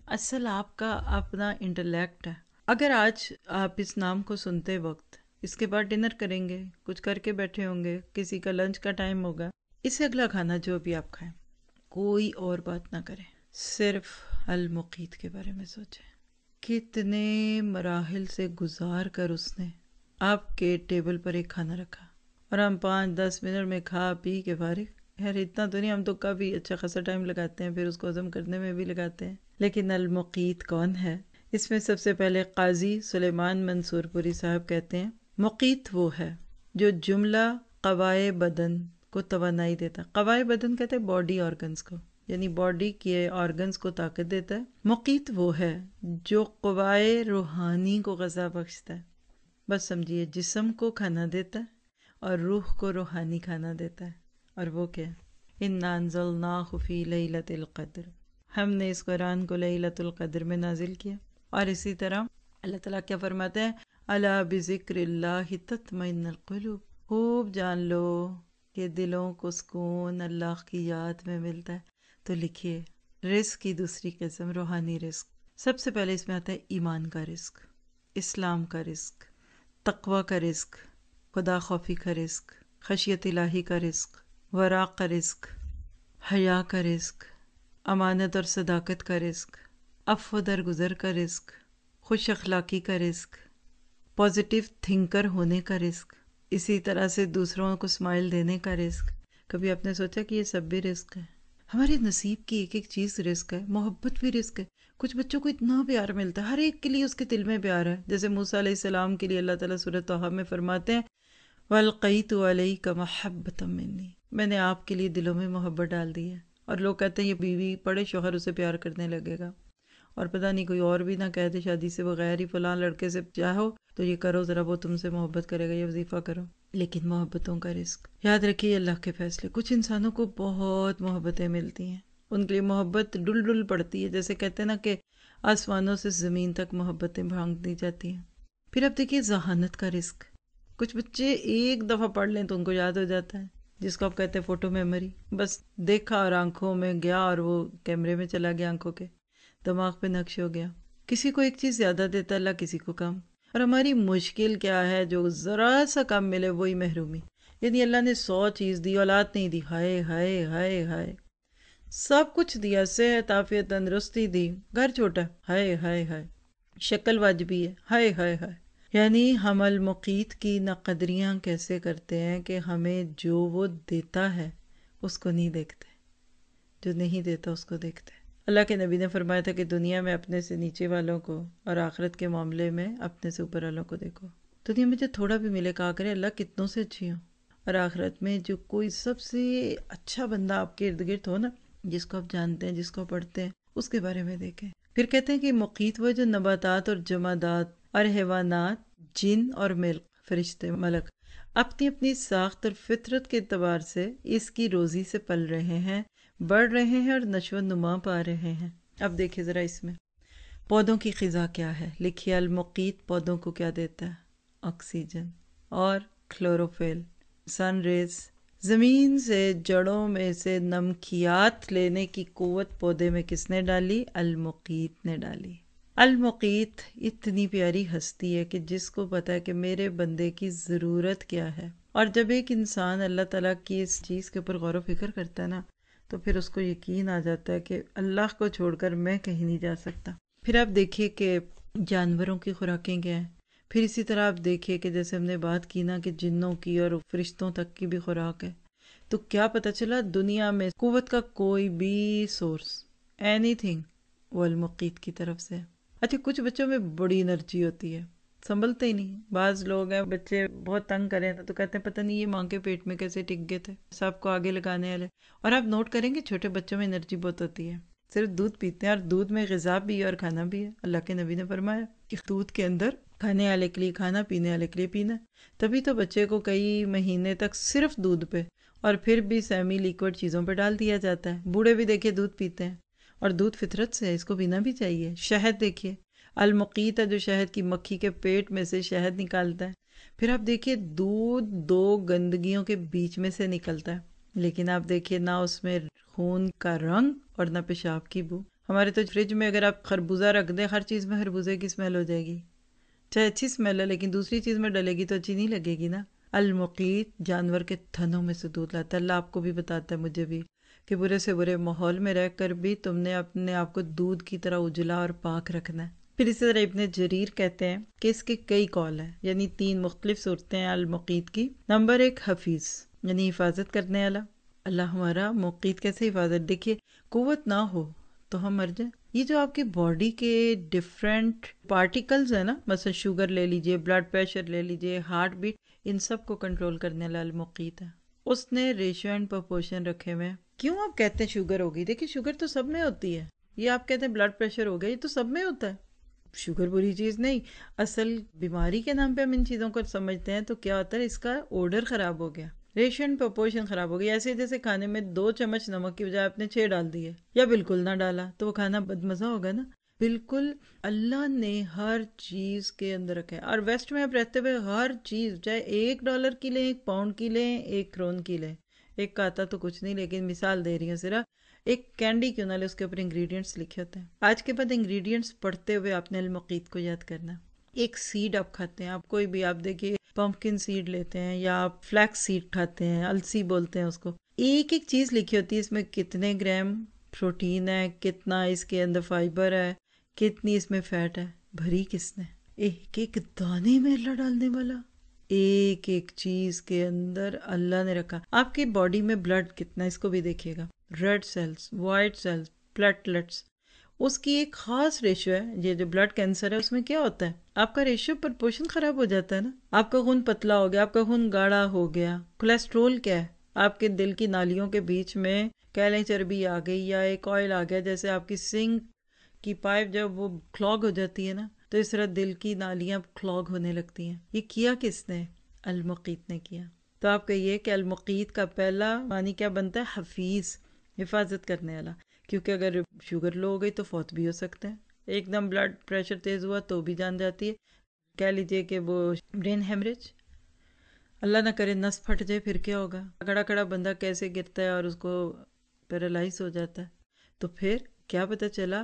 A: اصل آپ کا اپنا انٹلیکٹ ہے. اگر آج آپ اس نام کو سنتے وقت اس کے بعد ڈنر کریں گے، کچھ کر کے بیٹھے ہوں گے، کسی کا لنچ کا ٹائم ہوگا، اس سے اگلا کھانا جو بھی آپ کھائیں کوئی اور بات نہ کریں، صرف المقیت کے بارے میں سوچیں. کتنے مراحل سے گزار کر اس نے آپ کے ٹیبل پر ایک کھانا رکھا اور ہم پانچ دس منٹ میں کھا پی کے فارغ. یار اتنا تو نہیں، ہم تو کافی اچھا خاصا ٹائم لگاتے ہیں، پھر اس کو ہضم کرنے میں بھی لگاتے ہیں. لیکن المقیت کون ہے؟ اس میں سب سے پہلے قاضی سلیمان منصور پوری صاحب کہتے ہیں مقیت وہ ہے جو جملہ قوائے بدن کو توانائی دیتا ہے. قوائے بدن کہتے ہیں باڈی آرگنز کو، یعنی باڈی کے آرگنز کو طاقت دیتا ہے. مقیت وہ ہے جو قوائے روحانی کو غذا بخشتا ہے. بس سمجھیے، جسم کو کھانا دیتا ہے اور روح کو روحانی کھانا دیتا ہے. اور وہ کیا ہے؟ اِنَّا أَنزَلْنَاهُ فِي لَيْلَةِ الْقَدْرِ، ہم نے اس قرآن کو لیلۃ القدر میں نازل کیا. اور اسی طرح اللہ تعالیٰ کیا فرماتے ہیں؟ الا بذکر اللہ تطمئن القلوب، خوب جان لو کہ دلوں کو سکون اللہ کی یاد میں ملتا ہے. تو لکھیے، رزق کی دوسری قسم روحانی رزق. سب سے پہلے اس میں آتا ہے ایمان کا رزق، اسلام کا رزق، تقوی کا رزق، خدا خوفی کا رزق، خشیت الہی کا رزق، ورع کا رزق، حیا کا رزق، امانت اور صداقت کا رزق، عفو درگزر کا رزق، خوش اخلاقی کا رزق، پازیٹیو تھنکر ہونے کا رزق، اسی طرح سے دوسروں کو اسمائل دینے کا رزق. کبھی آپ نے سوچا کہ یہ سب بھی رزق ہے؟ ہمارے نصیب کی ایک ایک چیز رزق ہے. محبت بھی رزق ہے. کچھ بچوں کو اتنا پیار ملتا ہے، ہر ایک کے لیے اس کے دل میں پیار ہے. جیسے موسیٰ علیہ السلام کے لیے اللہ تعالیٰ سورۃ طٰہٰ میں فرماتے ہیں وَأَلْقَيْتُ عَلَيْكَ مَحَبَّةً مِّنِّي، میں نے آپ کے لیے دلوں میں محبت ڈال دی ہے. اور لوگ کہتے ہیں یہ بیوی پڑے شوہر اسے پیار کرنے لگے گا، اور پتہ نہیں کوئی اور بھی نہ کہہ دے شادی سے بغیر ہی فلاں لڑکے سے چاہو تو یہ کرو ذرا، وہ تم سے محبت کرے گا، یہ وظیفہ کرو. لیکن محبتوں کا رزق یاد رکھیے، اللہ کے فیصلے. کچھ انسانوں کو بہت محبتیں ملتی ہیں، ان کے لیے محبت ڈل ڈل پڑتی ہے، جیسے کہتے ہیں نا کہ آسمانوں سے زمین تک محبتیں بھانگ دی جاتی ہیں. پھر اب دیکھیے ذہانت کا رزق. کچھ بچے ایک دفعہ پڑھ لیں تو ان کو یاد ہو جاتا ہے، جس کو آپ کہتے ہیں فوٹو میموری. بس دیکھا اور آنکھوں میں گیا اور وہ کیمرے میں چلا گیا، آنکھوں کے دماغ پہ نقش ہو گیا. کسی کو ایک چیز زیادہ دیتا اللہ، کسی کو کم. اور ہماری مشکل کیا ہے؟ جو ذرا سا کم ملے وہی محرومی. یعنی اللہ نے سو چیز دی، اولاد نہیں دی، ہائے ہائے ہائے ہائے. سب کچھ دیا، صحت عافیت تندرستی دی، گھر چھوٹا، ہائے ہائے ہائے. شکل واجبی ہے، ہائے ہائے ہائے. یعنی ہم المقیت کی ناقدریاں کیسے کرتے ہیں کہ ہمیں جو وہ دیتا ہے اس کو نہیں دیکھتے، جو نہیں دیتا اس کو دیکھتے. اللہ کے نبی نے فرمایا تھا کہ دنیا میں اپنے سے نیچے والوں کو اور آخرت کے معاملے میں اپنے سے اوپر والوں کو دیکھو. دنیا میں جو تھوڑا بھی ملے کہا کرے اللہ کتنوں سے اچھی ہوں، اور آخرت میں جو کوئی سب سے اچھا بندہ آپ کے ارد گرد ہو نا، جس کو آپ جانتے ہیں، جس کو پڑھتے ہیں، اس کے بارے میں دیکھیں. پھر کہتے ہیں کہ مقیت وہ جو نباتات اور جمادات اور حیوانات، جن اور ملک، فرشتے، ملک اپنی اپنی ساخت اور فطرت کے اعتبار سے اس کی روزی سے پل رہے ہیں، بڑھ رہے ہیں اور نشو و نما پا رہے ہیں. اب دیکھیں ذرا اس میں پودوں کی غذا کیا ہے. لکھیے المقیت پودوں کو کیا دیتا ہے؟ آکسیجن اور کلوروفل، سن ریز. زمین سے جڑوں میں سے نمکیات لینے کی قوت پودے میں کس نے ڈالی؟ المقیت نے ڈالی. المقیت اتنی پیاری ہستی ہے کہ جس کو پتا ہے کہ میرے بندے کی ضرورت کیا ہے. اور جب ایک انسان اللہ تعالیٰ کی اس چیز کے اوپر غور و فکر کرتا ہے نا، تو پھر اس کو یقین آ جاتا ہے کہ اللہ کو چھوڑ کر میں کہیں نہیں جا سکتا. پھر آپ دیکھیے کہ جانوروں کی خوراکیں کیا ہیں. پھر اسی طرح آپ دیکھیے کہ جیسے ہم نے بات کی نا کہ جنوں کی اور فرشتوں تک کی بھی خوراک ہے. تو کیا پتہ چلا دنیا میں قوت کا کوئی بھی سورس، اینی تھنگ، وہ المقیت کی طرف سے. اچھا کچھ بچوں میں بڑی انرجی ہوتی ہے، سنبھلتے ہی نہیں. بعض لوگ ہیں بچے بہت تنگ کریں تو کہتے ہیں پتہ نہیں یہ ماں کے پیٹ میں کیسے ٹک گئے تھے، سب کو آگے لگانے والے. اور آپ نوٹ کریں گے چھوٹے بچوں میں انرجی بہت ہوتی ہے، صرف دودھ پیتے ہیں، اور دودھ میں غذا بھی ہے اور کھانا بھی ہے. اللہ کے نبی نے فرمایا کہ دودھ کے اندر کھانے والے کے لیے کھانا، پینے والے کے لیے پینا. تبھی تو بچے کو کئی مہینے تک صرف دودھ پہ اور پھر بھی سیمی لیکوڈ چیزوں پہ ڈال دیا جاتا ہے. بوڑھے بھی دیکھیے دودھ پیتے ہیں، اور دودھ فطرت سے ہے، اس کو پینا بھی چاہیے. شہد دیکھیے، المقیت ہے جو شہد کی مکھی کے پیٹ میں سے شہد نکالتا ہے. پھر آپ دیکھیے دودھ دو گندگیوں کے بیچ میں سے نکلتا ہے، لیکن آپ دیکھیے نہ اس میں خون کا رنگ اور نہ پیشاب کی بو. ہمارے تو فریج میں اگر آپ خربوزہ رکھ دیں، ہر چیز میں خربوزے کی اسمیل ہو جائے گی، چاہے اچھی اسمیل ہے لیکن دوسری چیز میں ڈلے گی تو اچھی نہیں لگے گی نا۔ المقیت جانور کے تھنوں میں سے دودھ لاتا ہے۔ اللہ آپ کو بھی بتاتا ہے، مجھے بھی، کہ برے سے برے ماحول میں رہ کر بھی تم نے اپنے آپ کو دودھ کی طرح اجلا اور پاک رکھنا ہے۔ پھر اسی طرح ابن جریر کہتے ہیں کہ اس کے کئی قول ہیں، یعنی تین مختلف صورتیں ہیں المقیت کی۔ نمبر ایک حفیظ، یعنی حفاظت کرنے والا۔ اللہ ہمارا مقیت کیسے حفاظت؟ دیکھیے، قوت نہ ہو تو ہم مر جائیں۔ یہ جو آپ کی باڈی کے ڈفرینٹ پارٹیکلز ہیں نا، مثلا شوگر لے لیجئے، بلڈ پریشر لے لیجئے، ہارٹ بیٹ، ان سب کو کنٹرول کرنے والا المقیت ہے۔ اس نے ریشیو اینڈ پرپورشن رکھے ہوئے ہیں۔ کیوں آپ کہتے ہیں شوگر ہوگی؟ دیکھیے شوگر تو سب میں ہوتی ہے۔ یہ آپ کہتے ہیں بلڈ پریشر ہو گیا، یہ تو سب میں ہوتا ہے۔ شوگر بری چیز نہیں، اصل بیماری کے نام پہ ہم ان چیزوں کو سمجھتے ہیں تو کیا ہوتا ہے، اس کا آرڈر خراب ہو گیا، ریشیو اینڈ پرپورشن خراب ہو گئی۔ ایسے جیسے کھانے میں دو چمچ نمک کی بجائے آپ نے چھ ڈال دیے یا بالکل نہ ڈالا تو وہ کھانا بدمزہ ہوگا نا۔ بالکل اللہ نے ہر چیز کے اندر رکھا ہے، اور ویسٹ میں آپ رہتے ہوئے ہر چیز، چاہے ایک ڈالر کی لیں، ایک پاؤنڈ کی لیں، ایک کرون کی لیں، ایک کا آتا تو کچھ نہیں، لیکن مثال دے رہی ہوں صرف، ایک کینڈی کیوں نہ لے، اس کے اوپر انگریڈینٹس لکھے ہوتے ہیں۔ آج کے بعد انگریڈینٹس پڑھتے ہوئے آپ نے المقیت کو یاد کرنا۔ ایک سیڈ آپ کھاتے ہیں، آپ کوئی بھی، آپ دیکھیے پمپکن سیڈ لیتے ہیں یا آپ فلیکس سیڈ کھاتے ہیں، السی بولتے ہیں اس کو، ایک ایک چیز لکھی ہوتی ہے، اس میں کتنے گرام پروٹین ہے، کتنا اس کے اندر فائبر ہے، کتنی اس میں فیٹ ہے۔ بھری کس نے؟ ایک ایک دانے میں اللہ ڈالنے والا، ایک ایک چیز کے اندر اللہ نے رکھا۔ آپ کی باڈی میں بلڈ کتنا، اس کو بھی دیکھیے گا، red cells, white cells, platelets, اس کی ایک خاص ریشو ہے۔ یہ جو بلڈ کینسر ہے اس میں کیا ہوتا ہے، آپ کا ریشو پرپورشن خراب ہو جاتا ہے نا، آپ کا خون پتلا ہو گیا، آپ کا خون گاڑھا ہو گیا۔ کولیسٹرول کیا ہے، آپ کے دل کی نالیوں کے بیچ میں کہہ لیں چربی آ گئی یا ایک آئل آ گیا، جیسے آپ کی سنک کی پائپ جب وہ کلاگ ہو جاتی ہے نا، تو اس طرح دل کی نالیاں کلاگ ہونے لگتی ہیں۔ یہ کیا کس نے؟ المقیت نے کیا۔ تو آپ کہیے کہ المقیت کا پہلا معنی کیا بنتا ہے؟ حفیظ، حفاظت کرنے والا، کیونکہ اگر شوگر لو ہو گئی تو فوت بھی ہو سکتا ہے، ایک دم بلڈ پریشر تیز ہوا تو بھی جان جاتی ہے، کہہ لیجئے کہ وہ برین ہیمریج، اللہ نہ کرے نس پھٹ جائے، پھر کیا ہوگا؟ کھڑا کھڑا بندہ کیسے گرتا ہے اور اس کو پیرالائز ہو جاتا ہے۔ تو پھر کیا پتہ چلا،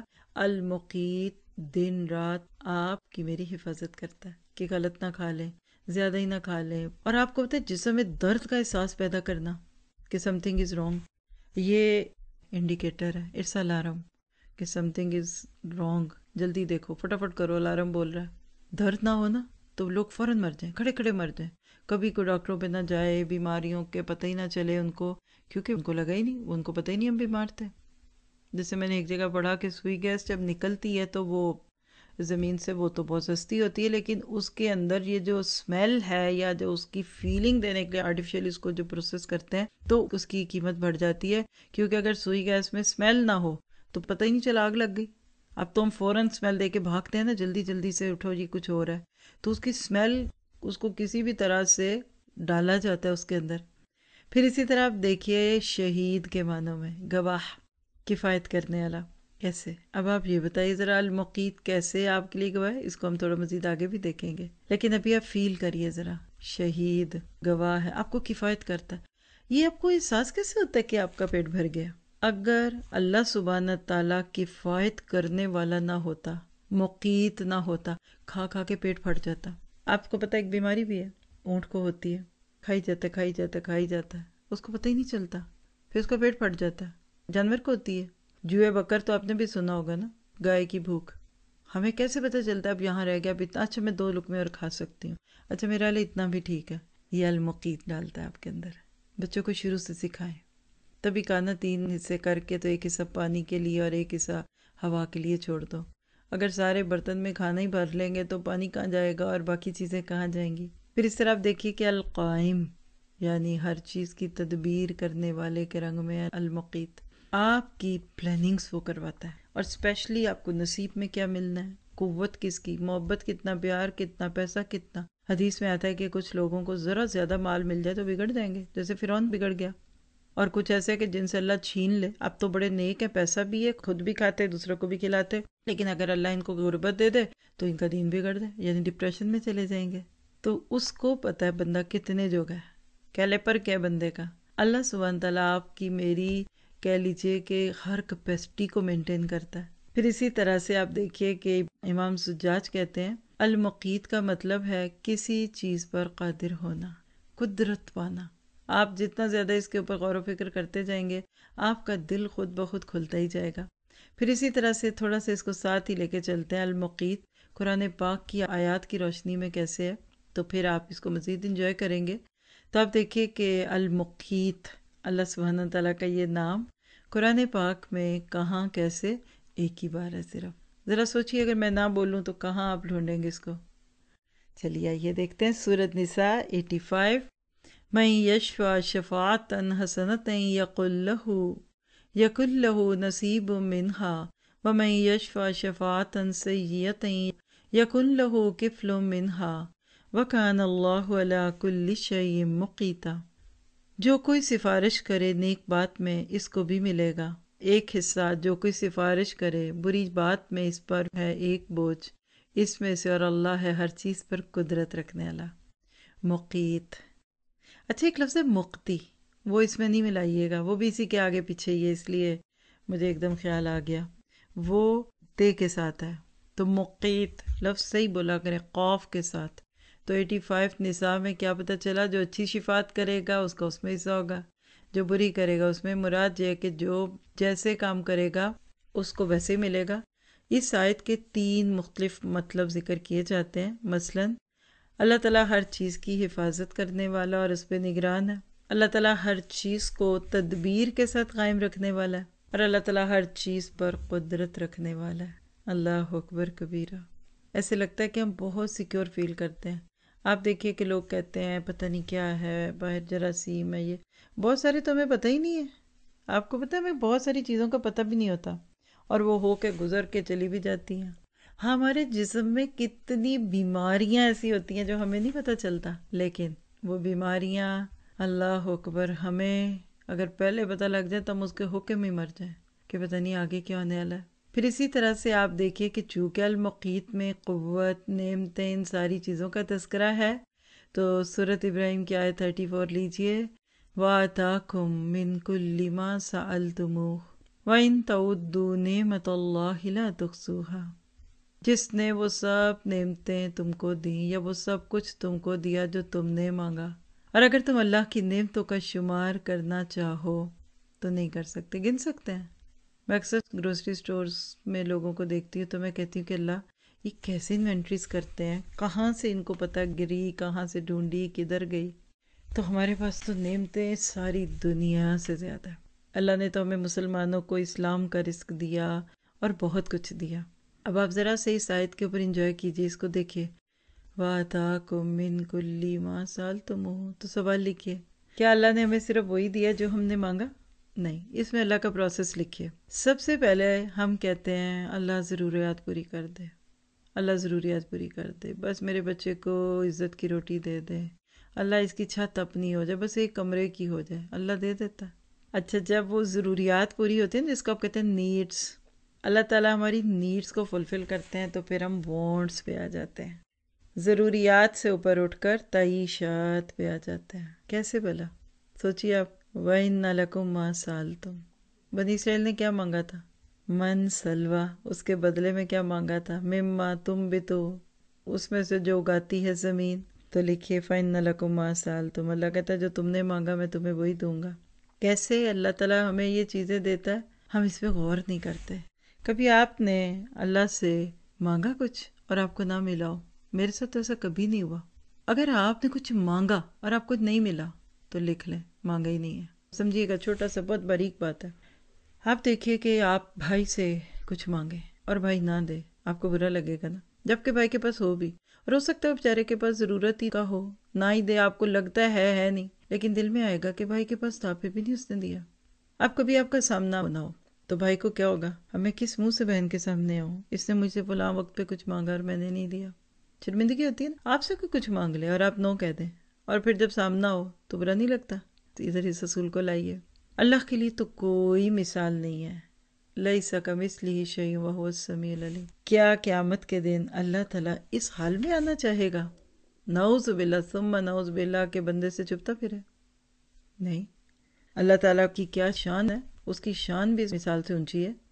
A: المقیت دن رات آپ کی میری حفاظت کرتا ہے کہ غلط نہ کھا لیں، زیادہ ہی نہ کھا لیں۔ اور آپ کو پتہ ہے جسم میں درد کا احساس پیدا کرنا کہ سم تھنگ از رانگ، یہ انڈیکیٹر ہے، اٹس الارم کہ سم تھنگ از رانگ، جلدی دیکھو، فٹافٹ کرو، الارم بول رہا ہے۔ درد نہ ہونا تو لوگ فوراً مر جائیں، کھڑے کھڑے مر جائیں، کبھی کوئی ڈاکٹروں پہ نہ جائے، بیماریوں کے پتہ ہی نہ چلے ان کو، کیونکہ ان کو لگا ہی نہیں، ان کو پتہ ہی نہیں ہم بیمار تھے۔ جیسے میں نے ایک جگہ پڑھا کہ سوئی گیس جب نکلتی ہے تو وہ زمین سے، وہ تو بہت سستی ہوتی ہے، لیکن اس کے اندر یہ جو اسمیل ہے یا جو اس کی فیلنگ دینے کے لیے آرٹیفیشل اس کو جو پروسیس کرتے ہیں تو اس کی قیمت بڑھ جاتی ہے، کیونکہ اگر سوئی گیس میں اسمیل نہ ہو تو پتہ ہی نہیں چلا آگ لگ گئی۔ اب تو ہم فوراً اسمیل دے کے بھاگتے ہیں نا، جلدی جلدی سے اٹھو جی کچھ ہو رہا ہے، تو اس کی اسمیل اس کو کسی بھی طرح سے ڈالا جاتا ہے اس کے اندر۔ پھر اسی طرح آپ دیکھیے شہید کے معنوں میں گواہ، کفایت کرنے والا، کیسے؟ اب آپ یہ بتائیے ذرا المقیت کیسے آپ کے لیے گواہ ہے؟ اس کو ہم تھوڑا مزید آگے بھی دیکھیں گے، لیکن ابھی آپ فیل کریے ذرا، شہید گواہ ہے، آپ کو کفایت کرتا ہے۔ یہ آپ کو احساس کیسے ہوتا ہے کہ آپ کا پیٹ بھر گیا؟ اگر اللہ سبحانہ تعالیٰ کفایت کرنے والا نہ ہوتا، مقیت نہ ہوتا، کھا کھا کے پیٹ پھٹ جاتا۔ آپ کو پتہ ایک بیماری بھی ہے، اونٹ کو ہوتی ہے، کھائی جاتا ہے کھائی جاتا ہے کھائی جاتا ہے، اس کو پتہ ہی نہیں چلتا، پھر اس کا پیٹ پھٹ جاتا ہے۔ جانور کو ہوتی ہے، جوئے بکر تو آپ نے بھی سنا ہوگا نا، گائے کی بھوک، ہمیں کیسے پتہ چلتا ہے اب یہاں رہ گیا، اب اتنا، اچھا میں دو لقمے اور کھا سکتی ہوں، اچھا میرا لیے اتنا بھی ٹھیک ہے۔ یہ المقیت ڈالتا ہے آپ کے اندر۔ بچوں کو شروع سے سکھائیں، تبھی کھانا تین حصے کر کے تو ایک حصہ پانی کے لیے اور ایک حصہ ہوا کے لیے چھوڑ دو۔ اگر سارے برتن میں کھانا ہی بھر لیں گے تو پانی کہاں جائے گا اور باقی چیزیں کہاں جائیں گی؟ پھر اس طرح آپ دیکھیے کہ القائم، یعنی ہر چیز کی تدبیر کرنے والے کے رنگ میں المقیت، آپ کی پلاننگز وہ کرواتا ہے، اور اسپیشلی آپ کو نصیب میں کیا ملنا ہے، قوت کس کی، محبت کتنا، پیار کتنا، پیسہ کتنا۔ حدیث میں آتا ہے کہ کچھ لوگوں کو ذرا زیادہ مال مل جائے تو بگڑ جائیں گے، جیسے فرعون بگڑ گیا، اور کچھ ایسے کہ جن سے اللہ چھین لے، اب تو بڑے نیک ہیں، پیسہ بھی ہے، خود بھی کھاتے دوسروں کو بھی کھلاتے، لیکن اگر اللہ ان کو غربت دے دے تو ان کا دین بگڑ جائے، یعنی ڈپریشن میں چلے جائیں گے۔ تو اس کو پتہ ہے بندہ کتنے جوگا ہے، کیلیپر کیا بندے کا۔ اللہ سبحانہ تعالیٰ آپ کی میری کہہ لیجئے کہ ہر کیپیسٹی کو مینٹین کرتا ہے، پھر اسی طرح سے آپ دیکھیے کہ امام زجاج کہتے ہیں المقیت کا مطلب ہے کسی چیز پر قادر ہونا، قدرت پانا۔ آپ جتنا زیادہ اس کے اوپر غور و فکر کرتے جائیں گے آپ کا دل خود بخود کھلتا ہی جائے گا۔ پھر اسی طرح سے تھوڑا سا اس کو ساتھ ہی لے کے چلتے ہیں، المقیت قرآن پاک کی آیات کی روشنی میں کیسے ہے، تو پھر آپ اس کو مزید انجوائے کریں گے۔ تو آپ دیکھیے کہ المقیت اللہ سبحانہ تعالیٰ کا یہ نام قرآن پاک میں کہاں کیسے ایک ہی بار ہے صرف۔ ذرا سوچیے اگر میں نہ بولوں تو کہاں آپ ڈھونڈیں گے اس کو؟ چلیے آئیے دیکھتے ہیں سورۃ نساء پچاسی۔ من یشفع شفاعۃ حسنۃ یقل لہ یکن لہ نصیب منها ومن یشفع شفاعۃ سیئۃ یکن لہ کفل منها وکان اللہ علی کل شیء مقیتا۔ جو کوئی سفارش کرے نیک بات میں اس کو بھی ملے گا ایک حصہ، جو کوئی سفارش کرے بری بات میں اس پر ہے ایک بوجھ اس میں سے، اور اللہ ہے ہر چیز پر قدرت رکھنے والا۔ مقیت، اچھا ایک لفظ ہے مقتی، وہ اس میں نہیں ملائیے گا، وہ بھی اسی کے آگے پیچھے ہی ہے، اس لیے مجھے ایک دم خیال آ گیا، وہ تے کے ساتھ ہے۔ تو مقیت لفظ صحیح بولا کریں قاف کے ساتھ۔ تو ایٹی فائیو نساء میں کیا پتہ چلا، جو اچھی شفاعت کرے گا اس کا اس میں حصہ ہوگا، جو بری کرے گا اس میں۔ مراد یہ ہے کہ جو جیسے کام کرے گا اس کو ویسے ہی ملے گا۔ اس آیت کے تین مختلف مطلب ذکر کیے جاتے ہیں، مثلاً اللہ تعالیٰ ہر چیز کی حفاظت کرنے والا اور اس پہ نگران ہے، اللہ تعالیٰ ہر چیز کو تدبیر کے ساتھ قائم رکھنے والا ہے، اور اللہ تعالیٰ ہر چیز پر قدرت رکھنے والا ہے۔ اللہ اکبر کبیرہ۔ ایسے لگتا ہے کہ ہم بہت سیکیور فیل کرتے ہیں۔ آپ دیکھیے کہ لوگ کہتے ہیں پتہ نہیں کیا ہے، باہر جراثیم ہے، یہ بہت سارے تو ہمیں پتہ ہی نہیں ہے۔ آپ کو پتہ ہے ہمیں بہت ساری چیزوں کا پتہ بھی نہیں ہوتا، اور وہ ہو کے گزر کے چلی بھی جاتی ہیں۔ ہمارے جسم میں کتنی بیماریاں ایسی ہوتی ہیں جو ہمیں نہیں پتہ چلتا، لیکن وہ بیماریاں اللہ اکبر ہمیں اگر پہلے پتہ لگ جائے تو ہم اس کے حکم ہی مر جائیں کہ پتہ نہیں آگے کیا ہونے والا ہے۔ پھر اسی طرح سے آپ دیکھیے کہ چونکہ المقیت میں قوت، نعمتیں، ان ساری چیزوں کا تذکرہ ہے، تو سورۃ ابراہیم کی آیت چوتیس لیجئے، وَآتَاكُم مِّن كُلِّ مَا سَأَلْتُمُوهُ وَإِن تَعُدُّوا نِعْمَتَ اللَّهِ لَا تُحْصُوهَا۔ جس نے وہ سب نعمتیں تم کو دیں یا وہ سب کچھ تم کو دیا جو تم نے مانگا، اور اگر تم اللہ کی نعمتوں کا شمار کرنا چاہو تو نہیں کر سکتے، گن سکتے ہیں۔ میں اکثر گروسری سٹورز میں لوگوں کو دیکھتی ہوں تو میں کہتی ہوں کہ اللہ یہ کیسے انوینٹریز کرتے ہیں، کہاں سے ان کو پتہ گری، کہاں سے ڈھونڈی، کدھر گئی۔ تو ہمارے پاس تو نعمتیں ساری دنیا سے زیادہ ہے۔ اللہ نے تو ہمیں مسلمانوں کو اسلام کا رزق دیا اور بہت کچھ دیا۔ اب آپ ذرا سے اس آیت کے اوپر انجوائے کیجئے، اس کو دیکھیے، وَآتَاكُم مِّن كُلِّ مَا سَأَلْتُمُوهُ۔ تو سوال لکھیے، کیا اللہ نے ہمیں صرف وہی دیا جو ہم نے مانگا؟ نہیں، اس میں اللہ کا پروسیس لکھیے۔ سب سے پہلے ہم کہتے ہیں اللہ ضروریات پوری کر دے، اللہ ضروریات پوری کر دے، بس میرے بچے کو عزت کی روٹی دے دے، اللہ اس کی چھت اپنی ہو جائے، بس ایک کمرے کی ہو جائے، اللہ دے دیتا ہے۔ اچھا جب وہ ضروریات پوری ہوتی ہیں جس کو آپ کہتے ہیں نیڈس، اللہ تعالیٰ ہماری نیڈس کو فلفل کرتے ہیں، تو پھر ہم وانٹس پہ آ جاتے ہیں، ضروریات سے اوپر اٹھ کر تعیشات پہ آ جاتے ہیں۔ کیسے بھلا سوچیے آپ، وَإِنَّ لَكُمْ مَا سَأَلْتُمْ۔ بنی اسرائیل نے کیا مانگا تھا؟ من سلوا، اس کے بدلے میں کیا مانگا تھا؟ مما تنبتو، اس میں سے جو اگاتی ہے زمین۔ تو لکھیے فَإِنَّ لَكُمْ مَا سَأَلْتُمْ، اللہ کہتا ہے جو تم نے مانگا میں تمہیں وہی دوں گا۔ کیسے اللہ تعالیٰ ہمیں یہ چیزیں دیتا ہے، ہم اس پہ غور نہیں کرتے۔ کبھی آپ نے اللہ سے مانگا کچھ اور آپ کو نہ ملا ہو؟ میرے ساتھ تو ایسا کبھی نہیں ہوا۔ اگر آپ نے کچھ مانگا اور آپ کو نہیں ملا تو لکھ لیں مانگا ہی نہیں ہے۔ سمجھیے گا، چھوٹا سا بہت باریک بات ہے۔ آپ دیکھیے کہ آپ بھائی سے کچھ مانگیں اور بھائی نہ دے، آپ کو برا لگے گا نا، جبکہ بھائی کے پاس ہو بھی، اور ہو سکتا ہے بیچارے کے پاس ضرورت ہی کا ہو، نہ ہی دے، آپ کو لگتا ہے ہے نہیں، لیکن دل میں آئے گا کہ بھائی کے پاس تھا پھر بھی نہیں اس نے دیا۔ اب کبھی آپ کا سامنا ہونا ہو تو بھائی کو کیا ہوگا، ہمیں کس منہ سے بہن کے سامنے ہو، اس نے مجھ سے فلاں وقت پہ کچھ مانگا اور میں نے نہیں دیا، شرمندگی ہوتی ہے نا۔ آپ سے کوئی کچھ مانگ لے اور آپ نو کہہ دیں، اور پھر جب سامنا ہو تو برا نہیں لگتا؟ تو ادھر اس اصول کو لائیے، اللہ کے لیے تو کوئی مثال نہیں ہے، لیس کمثلہ شیء وہو السمیع العلیم۔ کیا قیامت کے دن اللہ تعالیٰ اس حال میں آنا چاہے گا، نعوذ باللہ ثم نعوذ باللہ، کے بندے سے چھپتا پھرے؟ نہیں۔ اللہ تعالیٰ کی کیا شان ہے، اس کی شان بھی اس مثال سے اونچی ہے۔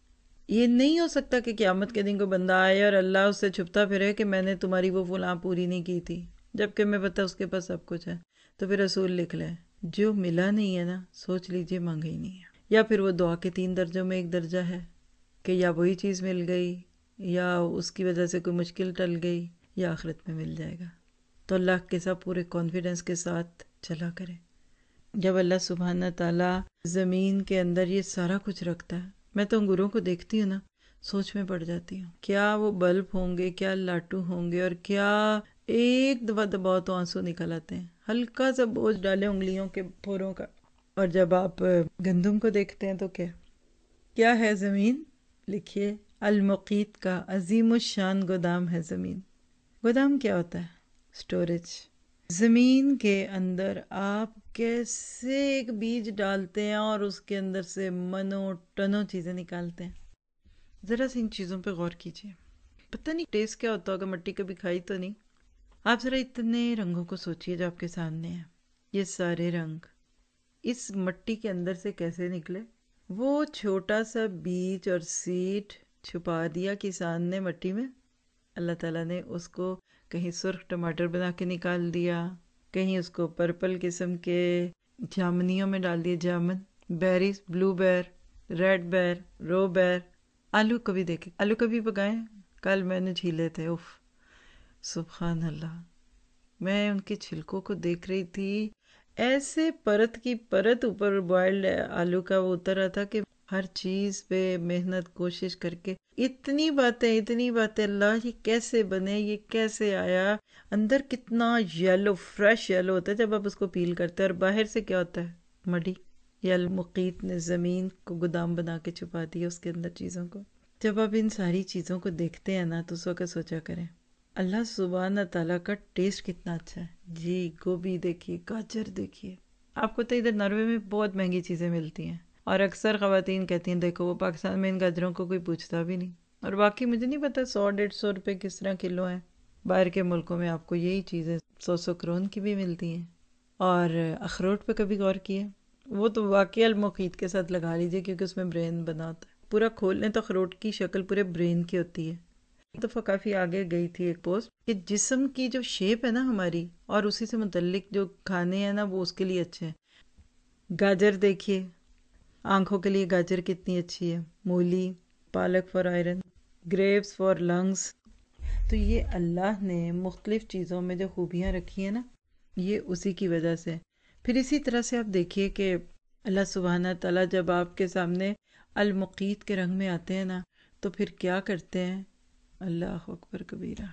A: یہ نہیں ہو سکتا کہ قیامت کے دن کو بندہ آئے اور اللہ اس سے چھپتا پھرے کہ میں نے تمہاری وہ فلاں پوری نہیں کی تھی، جبکہ میں پتہ اس کے پاس سب کچھ ہے۔ تو پھر رسول لکھ لیں جو ملا نہیں ہے نا، سوچ لیجئے مانگا ہی نہیں ہے، یا پھر وہ دعا کے تین درجوں میں ایک درجہ ہے کہ یا وہی چیز مل گئی، یا اس کی وجہ سے کوئی مشکل ٹل گئی، یا آخرت میں مل جائے گا۔ تو اللہ کے ساتھ پورے کانفیڈنس کے ساتھ چلا کریں۔ جب اللہ سبحانہ تعالیٰ زمین کے اندر یہ سارا کچھ رکھتا ہے، میں تو انگوروں کو دیکھتی ہوں نا، سوچ میں پڑ جاتی ہوں کیا وہ بلب ہوں گے، کیا لاٹو ہوں گے، اور کیا ایک دفعہ دباؤ تو آنسو نکل آتے ہیں، ہلکا سا بوجھ ڈالے انگلیوں کے پھوروں کا۔ اور جب آپ گندم کو دیکھتے ہیں تو کیا کیا ہے زمین؟ لکھیے المقیت کا عظیم الشان گودام ہے زمین۔ گودام کیا ہوتا ہے؟ سٹوریج۔ زمین کے اندر آپ کیسے ایک بیج ڈالتے ہیں اور اس کے اندر سے منوں ٹنوں چیزیں نکالتے ہیں، ذرا سی ان چیزوں پہ غور کیجیے۔ پتہ نہیں ٹیسٹ کیا ہوتا ہوگا، مٹی کبھی کھائی تو نہیں۔ آپ ذرا اتنے رنگوں کو سوچیے جو آپ کے سامنے ہیں، یہ سارے رنگ اس مٹی کے اندر سے کیسے نکلے؟ وہ چھوٹا سا بیج اور سیڈ چھپا دیا کسان نے مٹی میں، اللہ تعالیٰ نے اس کو کہیں سرخ ٹماٹر بنا کے نکال دیا، کہیں اس کو پرپل قسم کے جامنیوں میں ڈال دیا، جامن، بیریز، بلو بیر، ریڈ بیر، رو بیر۔ آلو کبھی دیکھیں، آلو کبھی پکائیں؟ کل میں نے چھیلے تھے، اف سبحان اللہ، میں ان کے چھلکوں کو دیکھ رہی تھی، ایسے پرت کی پرت اوپر بوائلڈ آلو کا وہ اتر رہا تھا کہ ہر چیز پہ محنت کوشش کر کے اتنی باتیں اتنی باتیں، اللہ یہ کیسے بنے، یہ کیسے آیا، اندر کتنا یلو فریش یلو ہوتا ہے جب آپ اس کو پیل کرتے ہیں، اور باہر سے کیا ہوتا ہے؟ مڈی۔ یا المقیت نے زمین کو گودام بنا کے چھپا دیا اس کے اندر چیزوں کو۔ جب آپ ان ساری چیزوں کو دیکھتے ہیں نا تو اس وقت سوچا کریں اللہ سبحانہ تعالیٰ کا ٹیسٹ کتنا اچھا ہے۔ جی گوبھی دیکھیے، گاجر دیکھیے، آپ کو تو ادھر نروے میں بہت مہنگی چیزیں ملتی ہیں، اور اکثر خواتین کہتی ہیں دیکھو وہ پاکستان میں ان گاجروں کو کوئی پوچھتا بھی نہیں، اور باقی مجھے نہیں پتا سو ڈیڑھ سو روپے کس طرح کلو ہیں۔ باہر کے ملکوں میں آپ کو یہی چیزیں سو سو کرون کی بھی ملتی ہیں۔ اور اخروٹ پہ کبھی غور کیے؟ وہ تو واقعی المقیت کے ساتھ لگا لیجیے کیونکہ اس میں برین بنا ہوتا ہے، پورا کھول لیں تو اخروٹ کی شکل پورے برین کی ہوتی ہے۔ ایک دفعہ کافی آگے گئی تھی ایک پوسٹ کہ جسم کی جو شیپ ہے نا ہماری، اور اسی سے متعلق جو کھانے ہیں نا وہ اس کے لیے اچھے ہیں۔ گاجر دیکھیے، آنکھوں کے لیے گاجر کتنی اچھی ہے، مولی، پالک for iron, grapes for lungs. تو یہ اللہ نے مختلف چیزوں میں جو خوبیاں رکھی ہیں نا، یہ اسی کی وجہ سے۔ پھر اسی طرح سے آپ دیکھیے کہ اللہ سبحانہ تعالیٰ جب آپ کے سامنے المقیت کے رنگ میں آتے ہیں نا تو پھر کیا کرتے ہیں؟ اللہ اکبر کبیرہ،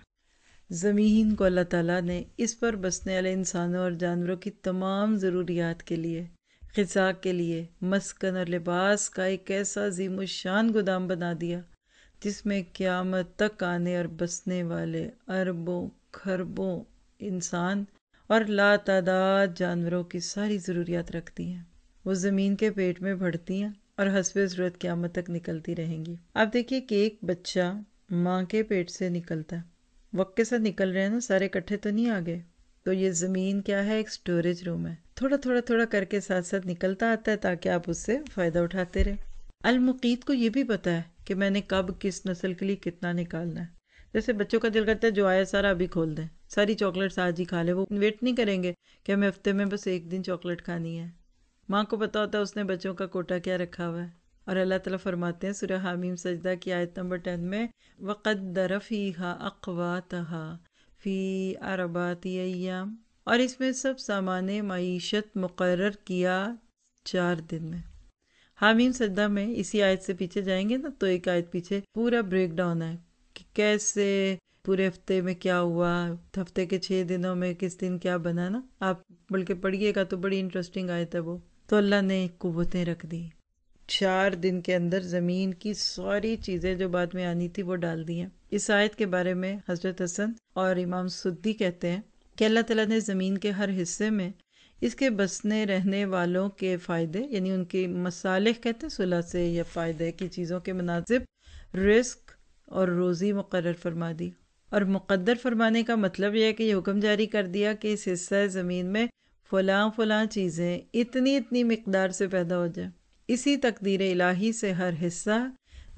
A: زمین کو اللہ تعالیٰ نے اس پر بسنے والے انسانوں اور جانوروں کی تمام ضروریات کے لیے، غذا کے لیے، مسکن اور لباس کا ایک ایسا عظیم الشان گودام بنا دیا جس میں قیامت تک آنے اور بسنے والے اربوں کھربوں انسان اور لا تعداد جانوروں کی ساری ضروریات رکھتی ہیں۔ وہ زمین کے پیٹ میں بڑھتی ہیں اور حسب ضرورت قیامت تک نکلتی رہیں گی۔ آپ دیکھیے کہ ایک بچہ ماں کے پیٹ سے نکلتا ہے، وقت کے ساتھ نکل رہے ہیں نا، سارے کٹھے تو نہیں آگے۔ تو یہ زمین کیا ہے؟ ایک سٹوریج روم ہے، تھوڑا تھوڑا تھوڑا کر کے ساتھ ساتھ نکلتا آتا ہے تاکہ آپ اس سے فائدہ اٹھاتے رہیں۔ المقیت کو یہ بھی پتا ہے کہ میں نے کب کس نسل کے لیے کتنا نکالنا ہے۔ جیسے بچوں کا دل کرتا ہے جو آیا سارا ابھی کھول دیں، ساری چاکلیٹس آج ہی کھا لیں، وہ ویٹ نہیں کریں گے کہ ہمیں ہفتے میں بس ایک دن چاکلیٹ کھانی ہے۔ ماں کو پتا ہوتا ہے اس نے بچوں کا کوٹا کیا رکھا ہوا ہے۔ اور اللہ تعالیٰ فرماتے ہیں سورہ حامیم سجدہ کی آیت نمبر ٹین میں وَقَدَّرَ فِيهَا أَقْوَاتَهَا فِي أَرْبَعَةِ أَيَّامٍ، اور اس میں سب سامان معیشت مقرر کیا چار دن میں۔ حامیم سجدہ میں اسی آیت سے پیچھے جائیں گے نا تو ایک آیت پیچھے پورا بریک ڈاؤن ہے کہ کیسے پورے ہفتے میں کیا ہوا، ہفتے کے چھ دنوں میں کس دن کیا بنا نا، آپ بلکہ پڑھیے گا تو بڑی انٹرسٹنگ آیت ہے وہ۔ تو اللہ نے قوتیں رکھ دی، چار دن کے اندر زمین کی ساری چیزیں جو بعد میں آنی تھی وہ ڈال دی ہیں۔ اس آیت کے بارے میں حضرت حسن اور امام سدی کہتے ہیں کہ اللہ تعالیٰ نے زمین کے ہر حصے میں اس کے بسنے رہنے والوں کے فائدے، یعنی ان کے مصالح کہتے ہیں صلح سے یا فائدے کی چیزوں کے مناسب رزق اور روزی مقرر فرما دی۔ اور مقدر فرمانے کا مطلب یہ ہے کہ یہ حکم جاری کر دیا کہ اس حصہ زمین میں فلاں فلاں چیزیں اتنی اتنی مقدار سے پیدا ہو جائیں۔ اسی تقدیر الہی سے ہر حصہ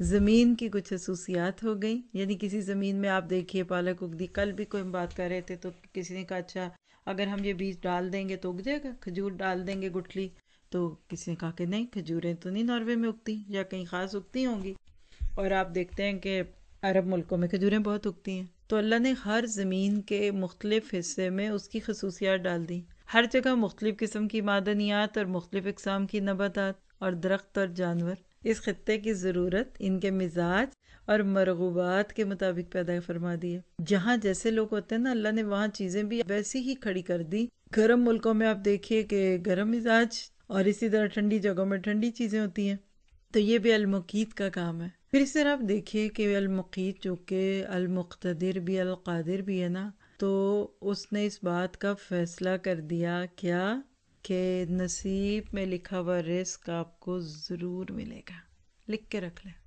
A: زمین کی کچھ خصوصیات ہو گئی، یعنی کسی زمین میں آپ دیکھیے پالک اگ دی. کل بھی کوئی ہم بات کر رہے تھے تو کسی نے کہا اچھا اگر ہم یہ بیج ڈال دیں گے تو اگ جائے گا، کھجور ڈال دیں گے گٹھلی. تو کسی نے کہا کہ نہیں، کھجوریں تو نہیں ناروے میں اگتی یا کہیں خاص اگتی ہوں گی. اور آپ دیکھتے ہیں کہ عرب ملکوں میں کھجوریں بہت اگتی ہیں. تو اللہ نے ہر زمین کے مختلف حصے میں اس کی خصوصیات ڈال دی. ہر جگہ مختلف قسم کی معدنیات اور مختلف اقسام کی نباتات اور درخت اور جانور اس خطے کی ضرورت ان کے مزاج اور مرغوبات کے مطابق پیدا فرما دی ہے. جہاں جیسے لوگ ہوتے ہیں نا، اللہ نے وہاں چیزیں بھی ویسی ہی کھڑی کر دی. گرم ملکوں میں آپ دیکھیے کہ گرم مزاج، اور اسی طرح ٹھنڈی جگہوں میں ٹھنڈی چیزیں ہوتی ہیں. تو یہ بھی المقیت کا کام ہے. پھر اس طرح آپ دیکھیے کہ المقیت جو کہ المقتدر بھی القادر بھی ہے نا، تو اس نے اس بات کا فیصلہ کر دیا کیا کہ نصیب میں لکھا ہوا رزق آپ کو ضرور ملے گا، لکھ کے رکھ لیں.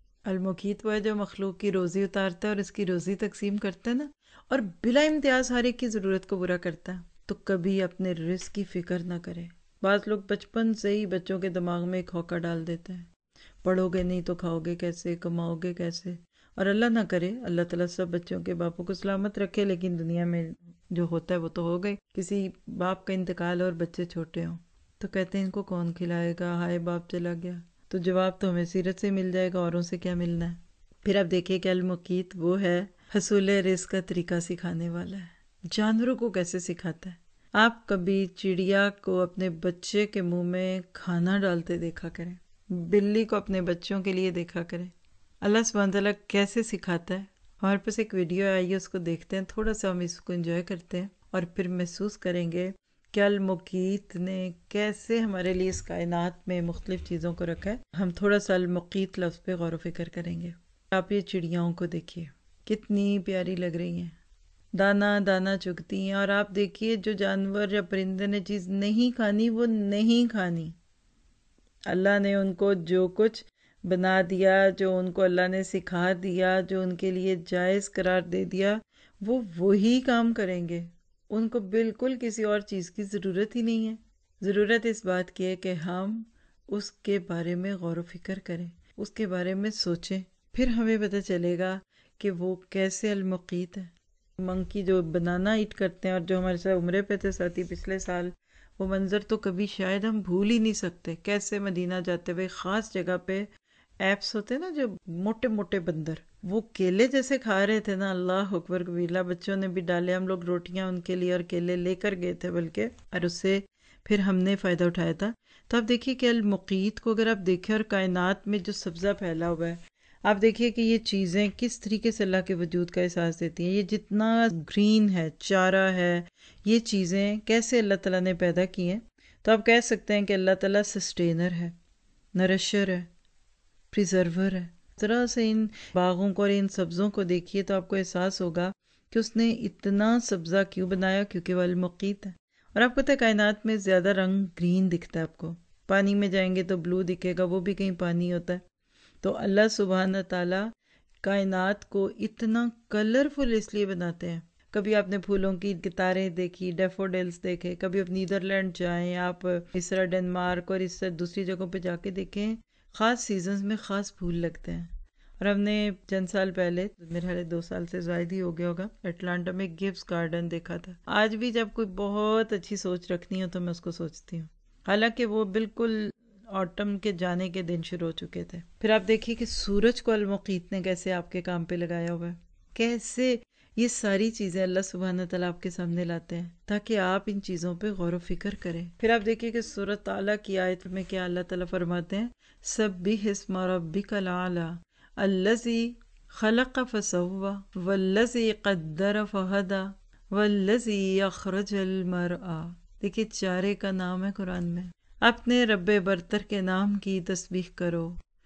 A: المقیت وہ ہے جو مخلوق کی روزی اتارتا ہے اور اس کی روزی تقسیم کرتا ہے نا، اور بلا امتیاز ہر ایک کی ضرورت کو پورا کرتا ہے. تو کبھی اپنے رزق کی فکر نہ کرے. بعض لوگ بچپن سے ہی بچوں کے دماغ میں ایک ہوکا ڈال دیتے ہیں، پڑھو گے نہیں تو کھاؤ گے کیسے، کماؤ گے کیسے. اور اللہ نہ کرے، اللہ تعالیٰ سب بچوں کے باپوں کو سلامت رکھے، لیکن دنیا میں جو ہوتا ہے وہ تو ہو گئی. کسی باپ کا انتقال اور بچے چھوٹے ہوں تو کہتے ہیں ان کو کون کھلائے گا، ہائے باپ چلا گیا. تو جواب تو ہمیں سیرت سے مل جائے گا، اوروں سے کیا ملنا ہے. پھر آپ دیکھیے کہ المقیت وہ ہے حصول رزق کا طریقہ سکھانے والا ہے. جانوروں کو کیسے سکھاتا ہے. آپ کبھی چڑیا کو اپنے بچے کے منہ میں کھانا ڈالتے دیکھا کریں، بلی کو اپنے بچوں کے لیے دیکھا کریں. اللہ سبحانہ تعالیٰ کیسے سکھاتا ہے. ہمارے پاس ایک ویڈیو آئی ہے، اس کو دیکھتے ہیں، تھوڑا سا ہم اس کو انجوائے کرتے ہیں اور پھر محسوس کریں گے کہ المقیت نے کیسے ہمارے لیے اس کائنات میں مختلف چیزوں کو رکھا ہے. ہم تھوڑا سا المقیت لفظ پہ غور و فکر کریں گے. آپ یہ چڑیاؤں کو دیکھیے کتنی پیاری لگ رہی ہیں، دانا دانا چگتی ہیں. اور آپ دیکھیے جو جانور یا پرندے نے چیز نہیں کھانی وہ نہیں کھانی. اللہ نے ان کو جو کچھ بنا دیا، جو ان کو اللہ نے سکھا دیا، جو ان کے لیے جائز قرار دے دیا، وہ وہی کام کریں گے. ان کو بالکل کسی اور چیز کی ضرورت ہی نہیں ہے. ضرورت اس بات کی ہے کہ ہم اس کے بارے میں غور و فکر کریں، اس کے بارے میں سوچیں، پھر ہمیں پتہ چلے گا کہ وہ کیسے المقیت ہے. منکی جو بنانا ایٹ کرتے ہیں اور جو ہمارے ساتھ عمرے پہ تھے ساتھی پچھلے سال، وہ منظر تو کبھی شاید ہم بھول ہی نہیں سکتے. کیسے مدینہ جاتے ہوئے خاص جگہ پہ ایپس ہوتے ہیں نا جو موٹے موٹے بندر، وہ کیلے جیسے کھا رہے تھے نا، اللہ اکبر کبیرہ. بچوں نے بھی ڈالے، ہم لوگ روٹیاں ان کے لیے اور کیلے لے کر گئے تھے بلکہ، اور اس سے پھر ہم نے فائدہ اٹھایا تھا. تو آپ دیکھیے کہ المقیت کو اگر آپ دیکھیں اور کائنات میں جو سبزہ پھیلا ہوا ہے، آپ دیکھیے کہ یہ چیزیں کس طریقے سے اللہ کے وجود کا احساس دیتی ہیں. یہ جتنا گرین ہے، چارہ ہے، یہ چیزیں کیسے اللہ تعالیٰ نے پیدا کی ہیں. تو آپ کہہ سکتے ہیں کہ اللہ تعالیٰ سسٹینر ہے، نرشر ہے، پریزرور ہے. اس طرح سے ان باغوں کو اور ان سبزوں کو دیکھیے تو آپ کو احساس ہوگا کہ اس نے اتنا سبزہ کیوں بنایا، کیونکہ وہ المقیت ہے. اور آپ کو پتہ ہے کائنات میں زیادہ رنگ گرین دکھتا ہے. آپ کو پانی میں جائیں گے تو بلو دکھے گا، وہ بھی کہیں پانی ہوتا ہے. تو اللہ سبحانہ تعالیٰ کائنات کو اتنا کلرفل اس لیے بناتے ہیں. کبھی آپ نے پھولوں کی کتاریں دیکھی، ڈیفوڈلز دیکھے، کبھی آپ نیدرلینڈ جائیں، آپ اس طرح ڈنمارک اور اس طرح دوسری جگہوں پہ جا کے دیکھیں، خاص سیزنز میں خاص پھول لگتے ہیں. اور ہم نے چند سال پہلے، میرے خیال دو سال سے زائد ہی ہو گیا ہوگا، اٹلانٹا میں گفٹس گارڈن دیکھا تھا. آج بھی جب کوئی بہت اچھی سوچ رکھنی ہو تو میں اس کو سوچتی ہوں، حالانکہ وہ بالکل آٹم کے جانے کے دن شروع ہو چکے تھے. پھر آپ دیکھیے کہ سورج کو المقیت نے کیسے آپ کے کام پہ لگایا ہوا ہے. کیسے یہ ساری چیزیں اللہ سبحانہ تعالیٰ آپ کے سامنے لاتے ہیں تاکہ آپ ان چیزوں پہ غور و فکر کریں. پھر آپ دیکھیے کہ سورۃ اعلیٰ کی آیت میں کیا اللہ تعالیٰ فرماتے ہیں، سبح اسم ربک الاعلیٰ الذی خلق فسوی والذی قدر فہدی والذی اخرج المرعی. دیکھیے چارے کا نام ہے قرآن میں. اپنے رب برتر کے نام کی تسبیح کرو،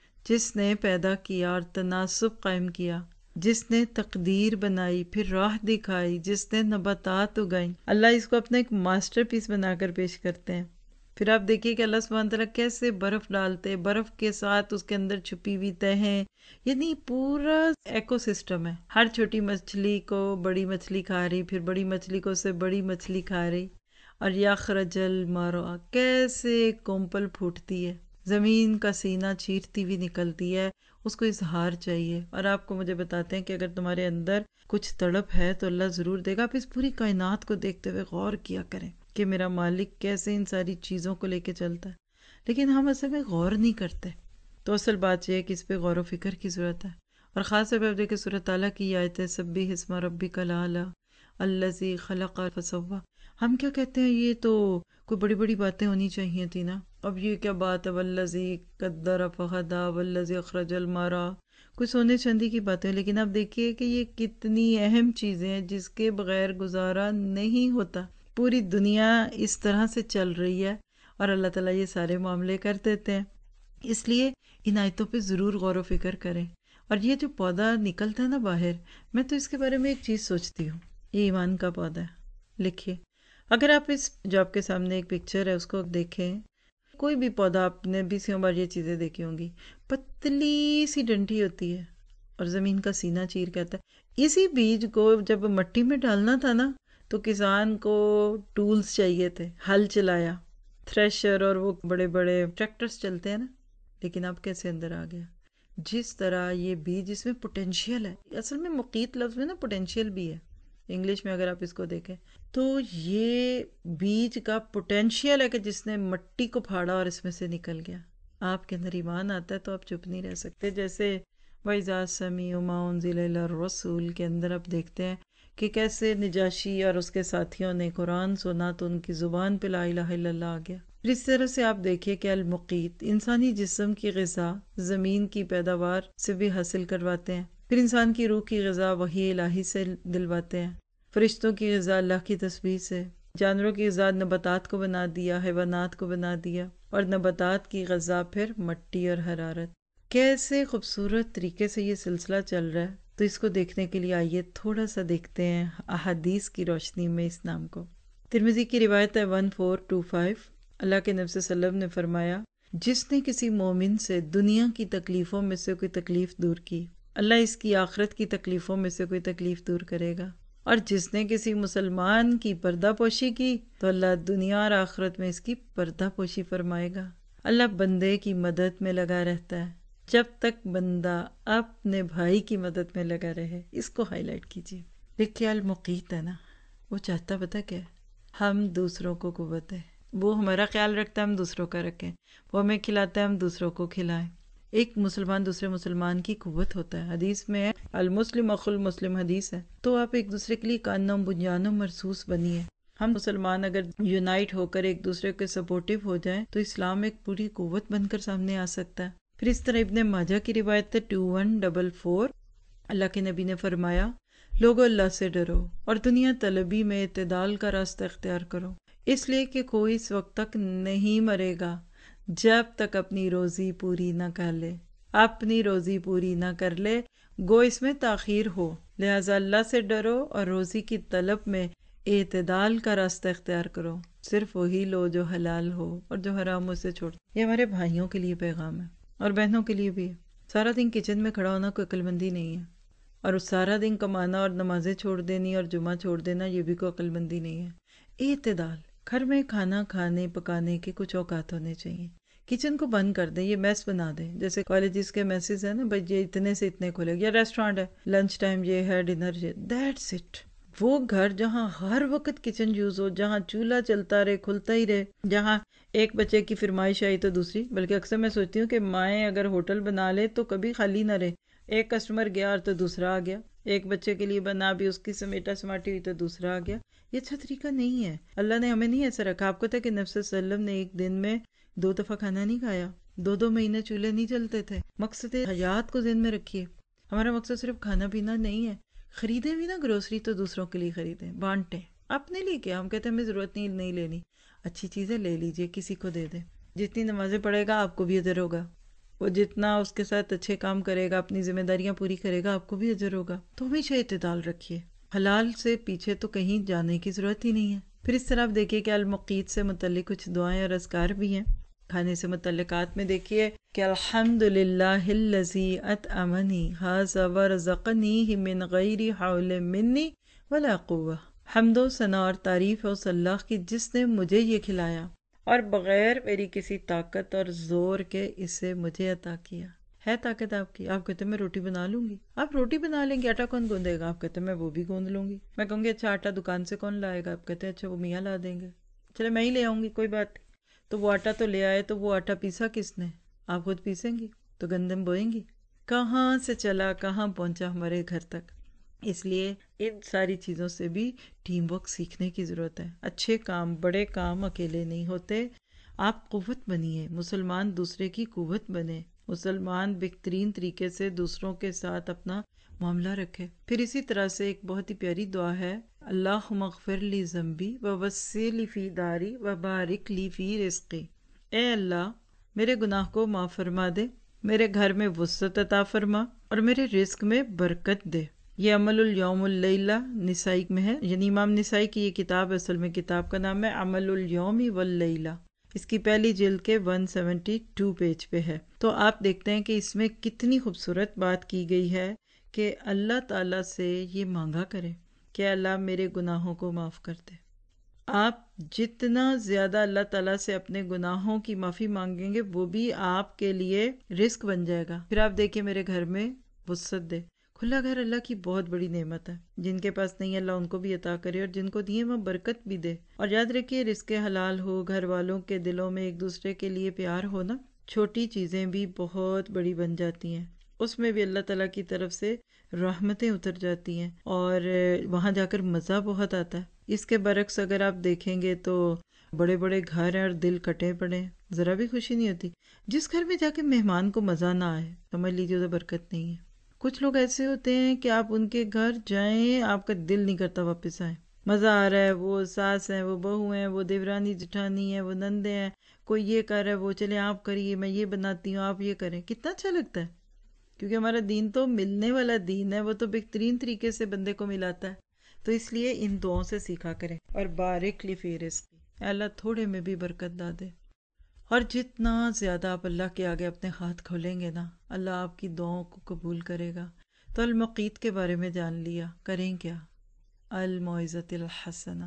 A: جس نے پیدا کیا اور تناسب قائم کیا، جس نے تقدیر بنائی پھر راہ دکھائی، جس نے نباتات اگائیں. اللہ اس کو اپنا ایک ماسٹر پیس بنا کر پیش کرتے ہیں. پھر آپ دیکھیے کہ اللہ سبحانہ تعالیٰ کیسے برف ڈالتے، برف کے ساتھ اس کے اندر چھپی ہوئی تہیں، یعنی پورا ایکو سسٹم ہے. ہر چھوٹی مچھلی کو بڑی مچھلی کھا رہی، پھر بڑی مچھلی کو اس سے بڑی مچھلی کھا رہی. اور یخرج المرعی، کیسے کومپل پھوٹتی ہے. زمین کا سینہ چیرتی ہوئی نکلتی ہے، اس کو اظہار چاہیے، اور آپ کو مجھے بتاتے ہیں کہ اگر تمہارے اندر کچھ تڑپ ہے تو اللہ ضرور دے گا۔ آپ اس پوری کائنات کو دیکھتے ہوئے غور کیا کریں کہ میرا مالک کیسے ان ساری چیزوں کو لے کے چلتا ہے، لیکن ہم اصل میں غور نہیں کرتے۔ تو اصل بات یہ ہے کہ اس پہ غور و فکر کی ضرورت ہے، اور خاص طور پہ آپ دیکھیں سورۃ تعالیٰ کی آیت ہے سبح اسم ربک الاعلیٰ الذی خلق فسویٰ۔ ہم کیا کہتے ہیں یہ تو کوئی بڑی بڑی باتیں ہونی چاہیے تھی نا، اب یہ کیا بات ہے والذی قدر فہدی والذی اخرج المرعیٰ، کوئی سونے چاندی کی باتیں، لیکن آپ دیکھیے کہ یہ کتنی اہم چیزیں ہیں جس کے بغیر گزارا نہیں ہوتا۔ پوری دنیا اس طرح سے چل رہی ہے اور اللہ تعالیٰ یہ سارے معاملے کر دیتے ہیں، اس لیے ان آیتوں پہ ضرور غور و فکر کریں۔ اور یہ جو پودا نکلتا ہے نا باہر، میں تو اس کے بارے میں ایک چیز سوچتی ہوں، یہ ایمان کا پودا ہے۔ لکھیے، اگر آپ اس جو آپ کے سامنے ایک پکچر ہے اس کو دیکھیں، کوئی بھی پودا آپ نے بھی سیوں بار یہ چیزیں دیکھی ہوں گی، پتلی سی ڈنڈی ہوتی ہے اور زمین کا سینہ چیر کے آتا ہے۔ اسی بیج کو جب مٹی میں ڈالنا تھا نا تو کسان کو ٹولز چاہیے تھے، ہل چلایا، تھریشر اور وہ بڑے بڑے ٹریکٹرز چلتے ہیں نا، لیکن اب کیسے اندر آ گیا؟ جس طرح یہ بیج، اس میں پوٹینشیل ہے، اصل میں مقیت لفظ میں نا پوٹینشیل بھی ہے، انگلش میں اگر آپ اس کو دیکھیں تو یہ بیج کا پوٹینشیل ہے کہ جس نے مٹی کو پھاڑا اور اس میں سے نکل گیا۔ آپ کے اندر ایمان آتا ہے تو آپ چپ نہیں رہ سکتے۔ جیسے وَإِذَا سَمِعُوا مَا أُنزِلَ إِلَى الرَّسُولِ کے اندر آپ دیکھتے ہیں کہ کیسے نجاشی اور اس کے ساتھیوں نے قرآن سنا تو ان کی زبان پہ لا الہ الا اللہ آ گیا۔ پھر اس طرح سے آپ دیکھیے کہ المقیت انسانی جسم کی غذا زمین کی پیداوار سے بھی حاصل کرواتے ہیں، پھر انسان کی روح کی غذا وحی الہی سے دلواتے ہیں، فرشتوں کی غذا اللہ کی تسبیح سے، جانوروں کی غذا نباتات کو بنا دیا، حیوانات کو بنا دیا، اور نباتات کی غذا پھر مٹی اور حرارت۔ کیسے خوبصورت طریقے سے یہ سلسلہ چل رہا ہے، تو اس کو دیکھنے کے لیے آئیے تھوڑا سا دیکھتے ہیں احادیث کی روشنی میں اس نام کو۔ ترمذی کی روایت ہے ون فور ٹو فائیو، اللہ کے نبی صلی اللہ علیہ وسلم نے فرمایا، جس نے کسی مومن سے دنیا کی تکلیفوں میں سے کوئی تکلیف دور کی، اللہ اس کی آخرت کی تکلیفوں میں سے کوئی تکلیف دور کرے گا، اور جس نے کسی مسلمان کی پردہ پوشی کی تو اللہ دنیا اور آخرت میں اس کی پردہ پوشی فرمائے گا۔ اللہ بندے کی مدد میں لگا رہتا ہے جب تک بندہ اپنے بھائی کی مدد میں لگا رہے۔ اس کو ہائی لائٹ کیجیے، لکھیے المقیت ہے نا، وہ چاہتا پتہ کیا ہے؟ ہم دوسروں کو قوت ہے، وہ ہمارا خیال رکھتا ہے ہم دوسروں کا رکھیں، وہ ہمیں کھلاتا ہے ہم دوسروں کو کھلائیں۔ ایک مسلمان دوسرے مسلمان کی قوت ہوتا ہے، حدیث میں ہے المسلم اخو المسلم حدیث ہے، تو آپ ایک دوسرے کے لیے کانم بنیانم مرصوص بنیے۔ ہم مسلمان اگر یونائٹ ہو کر ایک دوسرے کے سپورٹیو ہو جائیں تو اسلام ایک پوری قوت بن کر سامنے آ سکتا ہے۔ پھر اس طرح ابن ماجہ کی روایت ہے ٹو ون ڈبل فور، اللہ کے نبی نے فرمایا، لوگو اللہ سے ڈرو اور دنیا طلبی میں اعتدال کا راستہ اختیار کرو، اس لیے کہ کوئی اس وقت تک نہیں مرے گا جب تک اپنی روزی پوری نہ کر لے، اپنی روزی پوری نہ کر لے گو اس میں تاخیر ہو، لہٰذا اللہ سے ڈرو اور روزی کی طلب میں اعتدال کا راستہ اختیار کرو، صرف وہی لو جو حلال ہو اور جو حرام اسے چھوڑ۔ یہ ہمارے بھائیوں کے لیے پیغام ہے اور بہنوں کے لیے بھی ہے۔ سارا دن کچن میں کھڑا ہونا کوئی عقل مندی نہیں ہے، اور سارا دن کمانا اور نمازیں چھوڑ دینی اور جمعہ چھوڑ دینا یہ بھی کوئی عقل مندی نہیں ہے۔ اعتدال، گھر میں کھانا کھانے پکانے کے کچھ اوقات ہونے چاہیے، کچن کو بند کر دیں، یہ میس بنا دیں، جیسے کالجز کے میسز ہیں نا بھائی یہ اتنے سے اتنے کھولے، یا ریسٹورانٹ ہے لنچ ٹائم یہ ہے، ڈنر یہ، دیٹس اٹ۔ وہ گھر جہاں ہر وقت کچن یوز ہو، جہاں چولہا چلتا رہے کھلتا ہی رہے، جہاں ایک بچے کی فرمائش آئی تو دوسری، بلکہ اکثر میں سوچتی ہوں کہ مائیں اگر ہوٹل بنا لے تو کبھی خالی نہ رہے، ایک کسٹمر گیا اور تو دوسرا آ گیا، ایک بچے کے لیے بنا بھی اس کی سمیٹا سماٹی ہوئی تو دوسرا آ گیا۔ یہ اچھا طریقہ نہیں ہے، اللہ نے ہمیں نہیں ایسا رکھا۔ آپ کو تھا کہ نبی صلی اللہ علیہ وسلم نے ایک دن میں دو دفعہ کھانا نہیں کھایا، دو دو مہینے چولہے نہیں چلتے تھے۔ مقصد حیات کو ذہن میں رکھیے، ہمارا مقصد صرف کھانا پینا نہیں ہے، خریدیں بھی نا گروسری تو دوسروں کے لیے خریدیں، بانٹیں، اپنے لیے کیا، ہم کہتے ہیں ہمیں ضرورت نہیں نہیں لینی، اچھی چیزیں لے لیجئے، کسی کو دے دیں، جتنی نمازیں پڑھے گا آپ کو بھی اجر ہوگا، وہ جتنا اس کے ساتھ اچھے کام کرے گا، اپنی ذمہ داریاں پوری کرے گا، آپ کو بھی اجر ہوگا۔ تو ہمیشہ اعتدال رکھیے، حلال سے پیچھے تو کہیں جانے کی ضرورت ہی نہیں ہے۔ پھر اس طرح آپ دیکھیے کہ المقیت سے متعلق کچھ دعائیں اور اذکار بھی ہیں، کھانے سے متعلقات میں دیکھیے کہ الحمدللہ الذی اطعمنی ھذا ورزقنیہ من غیر حول منی ولا قوہ، حمد و ثنا اور تعریف ہے اس اللہ کی جس نے مجھے یہ کھلایا اور بغیر میری کسی طاقت اور زور کے اسے مجھے عطا کیا. ہے طاقت آپ کی. آپ کہتے ہیں میں روٹی بنا لوں گی. آپ روٹی بنا لیں گے, آٹا کون گوندے گا؟ آپ کہتے ہیں میں وہ بھی گوند لوں گی. میں کہوں گی اچھا آٹا دکان سے کون لائے گا؟ آپ کہتے ہیں اچھا وہ میاں لا دیں گے. چلے میں ہی لے آؤں گی, کوئی بات نہیں. تو وہ آٹا تو لے آئے, تو وہ آٹا پیسا کس نے؟ آپ خود پیسیں گی تو گندم بوئیں گی. کہاں سے چلا کہاں پہنچا ہمارے گھر تک. اس لیے ان ساری چیزوں سے بھی ٹیم ورک سیکھنے کی ضرورت ہے. اچھے کام, بڑے کام اکیلے نہیں ہوتے. آپ قوت بنیے, مسلمان دوسرے کی قوت بنے, مسلمان بہترین طریقے سے دوسروں کے ساتھ اپنا معاملہ رکھے. پھر اسی طرح سے ایک بہت ہی پیاری دعا ہے, اللہم اغفر لی ذنبی ووسع لی فی داری وبارک لی فی رزقی. اے اللہ میرے گناہ کو معاف فرما دے, میرے گھر میں وسعت عطا فرما, اور میرے رزق میں برکت دے. یہ عمل الیوم اللیلہ نسائی میں ہے, یعنی امام نسائی کی یہ کتاب, اصل میں کتاب کا نام ہے عمل الیوم واللیلہ. اس کی پہلی جلد کے ایک سو بہتر پیج پہ ہے. تو آپ دیکھتے ہیں کہ اس میں کتنی خوبصورت بات کی گئی ہے کہ اللہ تعالیٰ سے یہ مانگا کرے کہ اللہ میرے گناہوں کو معاف کر دے. آپ جتنا زیادہ اللہ تعالیٰ سے اپنے گناہوں کی معافی مانگیں گے وہ بھی آپ کے لیے رزق بن جائے گا. پھر آپ دیکھیں میرے گھر میں وسعت دے. کھلا گھر اللہ کی بہت بڑی نعمت ہے. جن کے پاس نہیں اللہ ان کو بھی عطا کرے, اور جن کو دیے وہ برکت بھی دے. اور یاد رکھیے رزق حلال ہو, گھر والوں کے دلوں میں ایک دوسرے کے لیے پیار ہو نا, چھوٹی چیزیں بھی بہت بڑی بن جاتی ہیں. اس میں بھی اللہ تعالیٰ کی طرف سے رحمتیں اتر جاتی ہیں, اور وہاں جا کر مزہ بہت آتا ہے. اس کے برعکس اگر آپ دیکھیں گے تو بڑے بڑے گھر ہیں اور دل کٹے پڑے ہیں, ذرا بھی خوشی نہیں ہوتی. جس گھر میں جا کے مہمان کو مزہ نہ آئے, سمجھ لیجیے ادھر برکت نہیں ہے. کچھ لوگ ایسے ہوتے ہیں کہ آپ ان کے گھر جائیں آپ کا دل نہیں کرتا واپس آئیں. مزہ آ رہا ہے, وہ ساس ہیں, وہ بہو ہیں, وہ دیورانی جٹھانی ہیں, وہ نندے ہیں, کوئی یہ کر رہا ہے, وہ چلے آپ کریے, میں یہ بناتی ہوں آپ یہ کریں. کتنا اچھا لگتا ہے, کیونکہ ہمارا دین تو ملنے والا دین ہے, وہ تو بہترین طریقے سے بندے کو ملاتا ہے. تو اس لیے ان دعاؤں سے سیکھا کریں. اور بارک لی فی رزقی, اللہ تھوڑے میں بھی برکت ڈال دے. اور جتنا زیادہ آپ اللہ کے آگے اپنے ہاتھ کھولیں گے نا, اللہ آپ کی دعاؤں کو قبول کرے گا. تو المقیت کے بارے میں جان لیا, کریں کیا؟ الموعظۃ الحسنہ.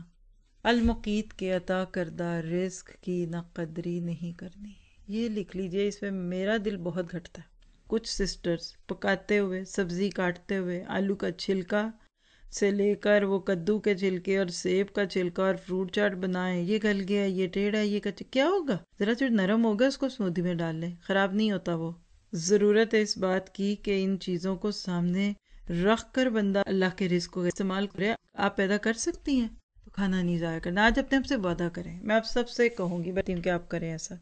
A: المقیت کے عطا کردہ رزق کی نہ قدری نہیں کرنی. یہ لکھ لیجئے, اس میں میرا دل بہت گھٹتا ہے. کچھ سسٹرز پکاتے ہوئے, سبزی کاٹتے ہوئے, آلو کا چھلکا سے لے کر وہ کدو کے چھلکے اور سیب کا چھلکا اور فروٹ چاٹ بنائیں, یہ گل گیا, یہ ٹیڑھا, یہ کچا, کیا ہوگا؟ ذرا جو نرم ہوگا اس کو سمودھی میں ڈال لیں, خراب نہیں ہوتا وہ. ضرورت ہے اس بات کی کہ ان چیزوں کو سامنے رکھ کر بندہ اللہ کے رزق کو استعمال کرے. آپ پیدا کر سکتی ہیں تو کھانا نہیں ضائع کرنا. آج اپنے آپ سے وعدہ کریں, میں آپ سب سے کہوں گی بتاؤں کہ آپ کریں ایسا.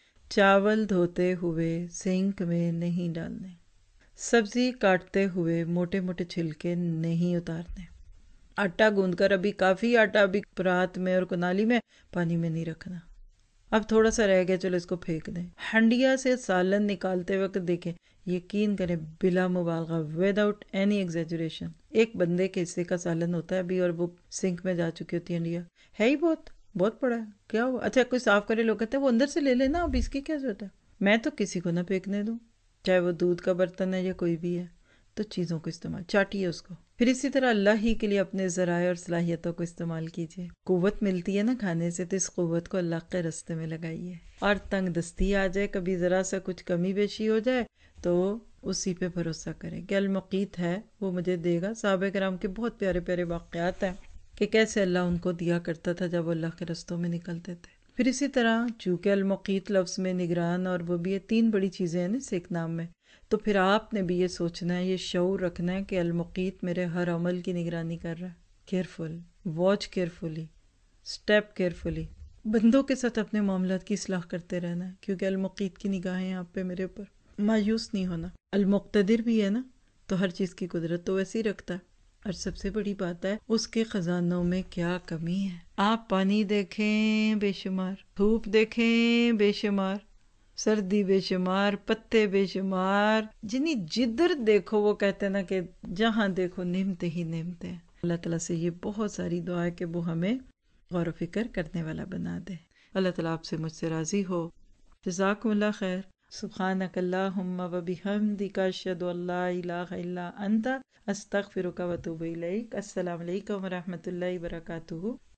A: چاول دھوتے ہوئے سنک میں نہیں ڈالنے, سبزی کاٹتے ہوئے موٹے موٹے چھلکے نہیں اتارنے, آٹا گوندھ کر ابھی کافی آٹا ابھی پرات میں اور کنالی میں پانی میں نہیں رکھنا. اب تھوڑا سا رہ گیا چلو اس کو پھینک دیں. ہنڈیا سے سالن نکالتے وقت دیکھیں, یقین کریں بلا مبالغہ, وداؤٹ اینی ایگزیجریشن, ایک بندے کے حصے کا سالن ہوتا ہے ابھی, اور وہ سنک میں جا چکی ہوتی ہے ہنڈیا, ہے ہی بہت بہت پڑا ہے, کیا ہوا؟ اچھا کوئی صاف کرے, لوگ کہتے ہیں وہ اندر سے لے لینا, اب اس کی کیا ضرورت ہے؟ میں تو کسی کو نہ پھینکنے دوں, چاہے وہ دودھ کا برتن ہے یا کوئی بھی ہے. تو چیزوں کو استعمال, چاٹیے اس کو. پھر اسی طرح اللہ ہی کے لیے اپنے ذرائع اور صلاحیتوں کو استعمال کیجیے. قوت ملتی ہے نا کھانے سے, تو اس قوت کو اللہ کے راستے میں لگائیے. اور تنگ دستی آ جائے, کبھی ذرا سا کچھ کمی بیشی ہو جائے, تو اسی پہ بھروسہ کریں کہ المقیت ہے وہ مجھے دے گا. صحابہ کرام کے بہت پیارے پیارے واقعات ہیں کہ کیسے اللہ ان کو دیا کرتا تھا جب وہ اللہ کے رستوں میں نکلتے تھے. پھر اسی طرح چونکہ المقیت لفظ میں نگران اور وہ بھی یہ تین بڑی چیزیں ہیں نا اس ایک نام میں, تو پھر آپ نے بھی یہ سوچنا ہے, یہ شعور رکھنا ہے کہ المقیت میرے ہر عمل کی نگرانی کر رہا ہے. Careful, watch carefully, step carefully. بندوں کے ساتھ اپنے معاملات کی اصلاح کرتے رہنا ہے, کیونکہ المقیت کی نگاہیں آپ پہ میرے اوپر. مایوس نہیں ہونا. المقتدر بھی ہے نا, تو ہر چیز کی قدرت تو ویسے ہی رکھتا ہے. اور سب سے بڑی بات ہے اس کے خزانوں میں کیا کمی ہے. آپ پانی دیکھیں بے شمار, دھوپ دیکھیں بے شمار, سردی بے شمار, پتے بے شمار, جنہیں جدھر دیکھو وہ کہتے ہیں نا کہ جہاں دیکھو نعمتیں ہی نعمتیں. اللہ تعالیٰ سے یہ بہت ساری دعا ہے کہ وہ ہمیں غور و فکر کرنے والا بنا دے. اللہ تعالیٰ آپ سے مجھ سے راضی ہو. جزاکم اللہ خیر. سبحانک اللہم و بحمدک اشہد ان لا الہ الا انت استغفرک و اتوب الیک. السلام علیکم و رحمۃ اللہ وبرکاتہ.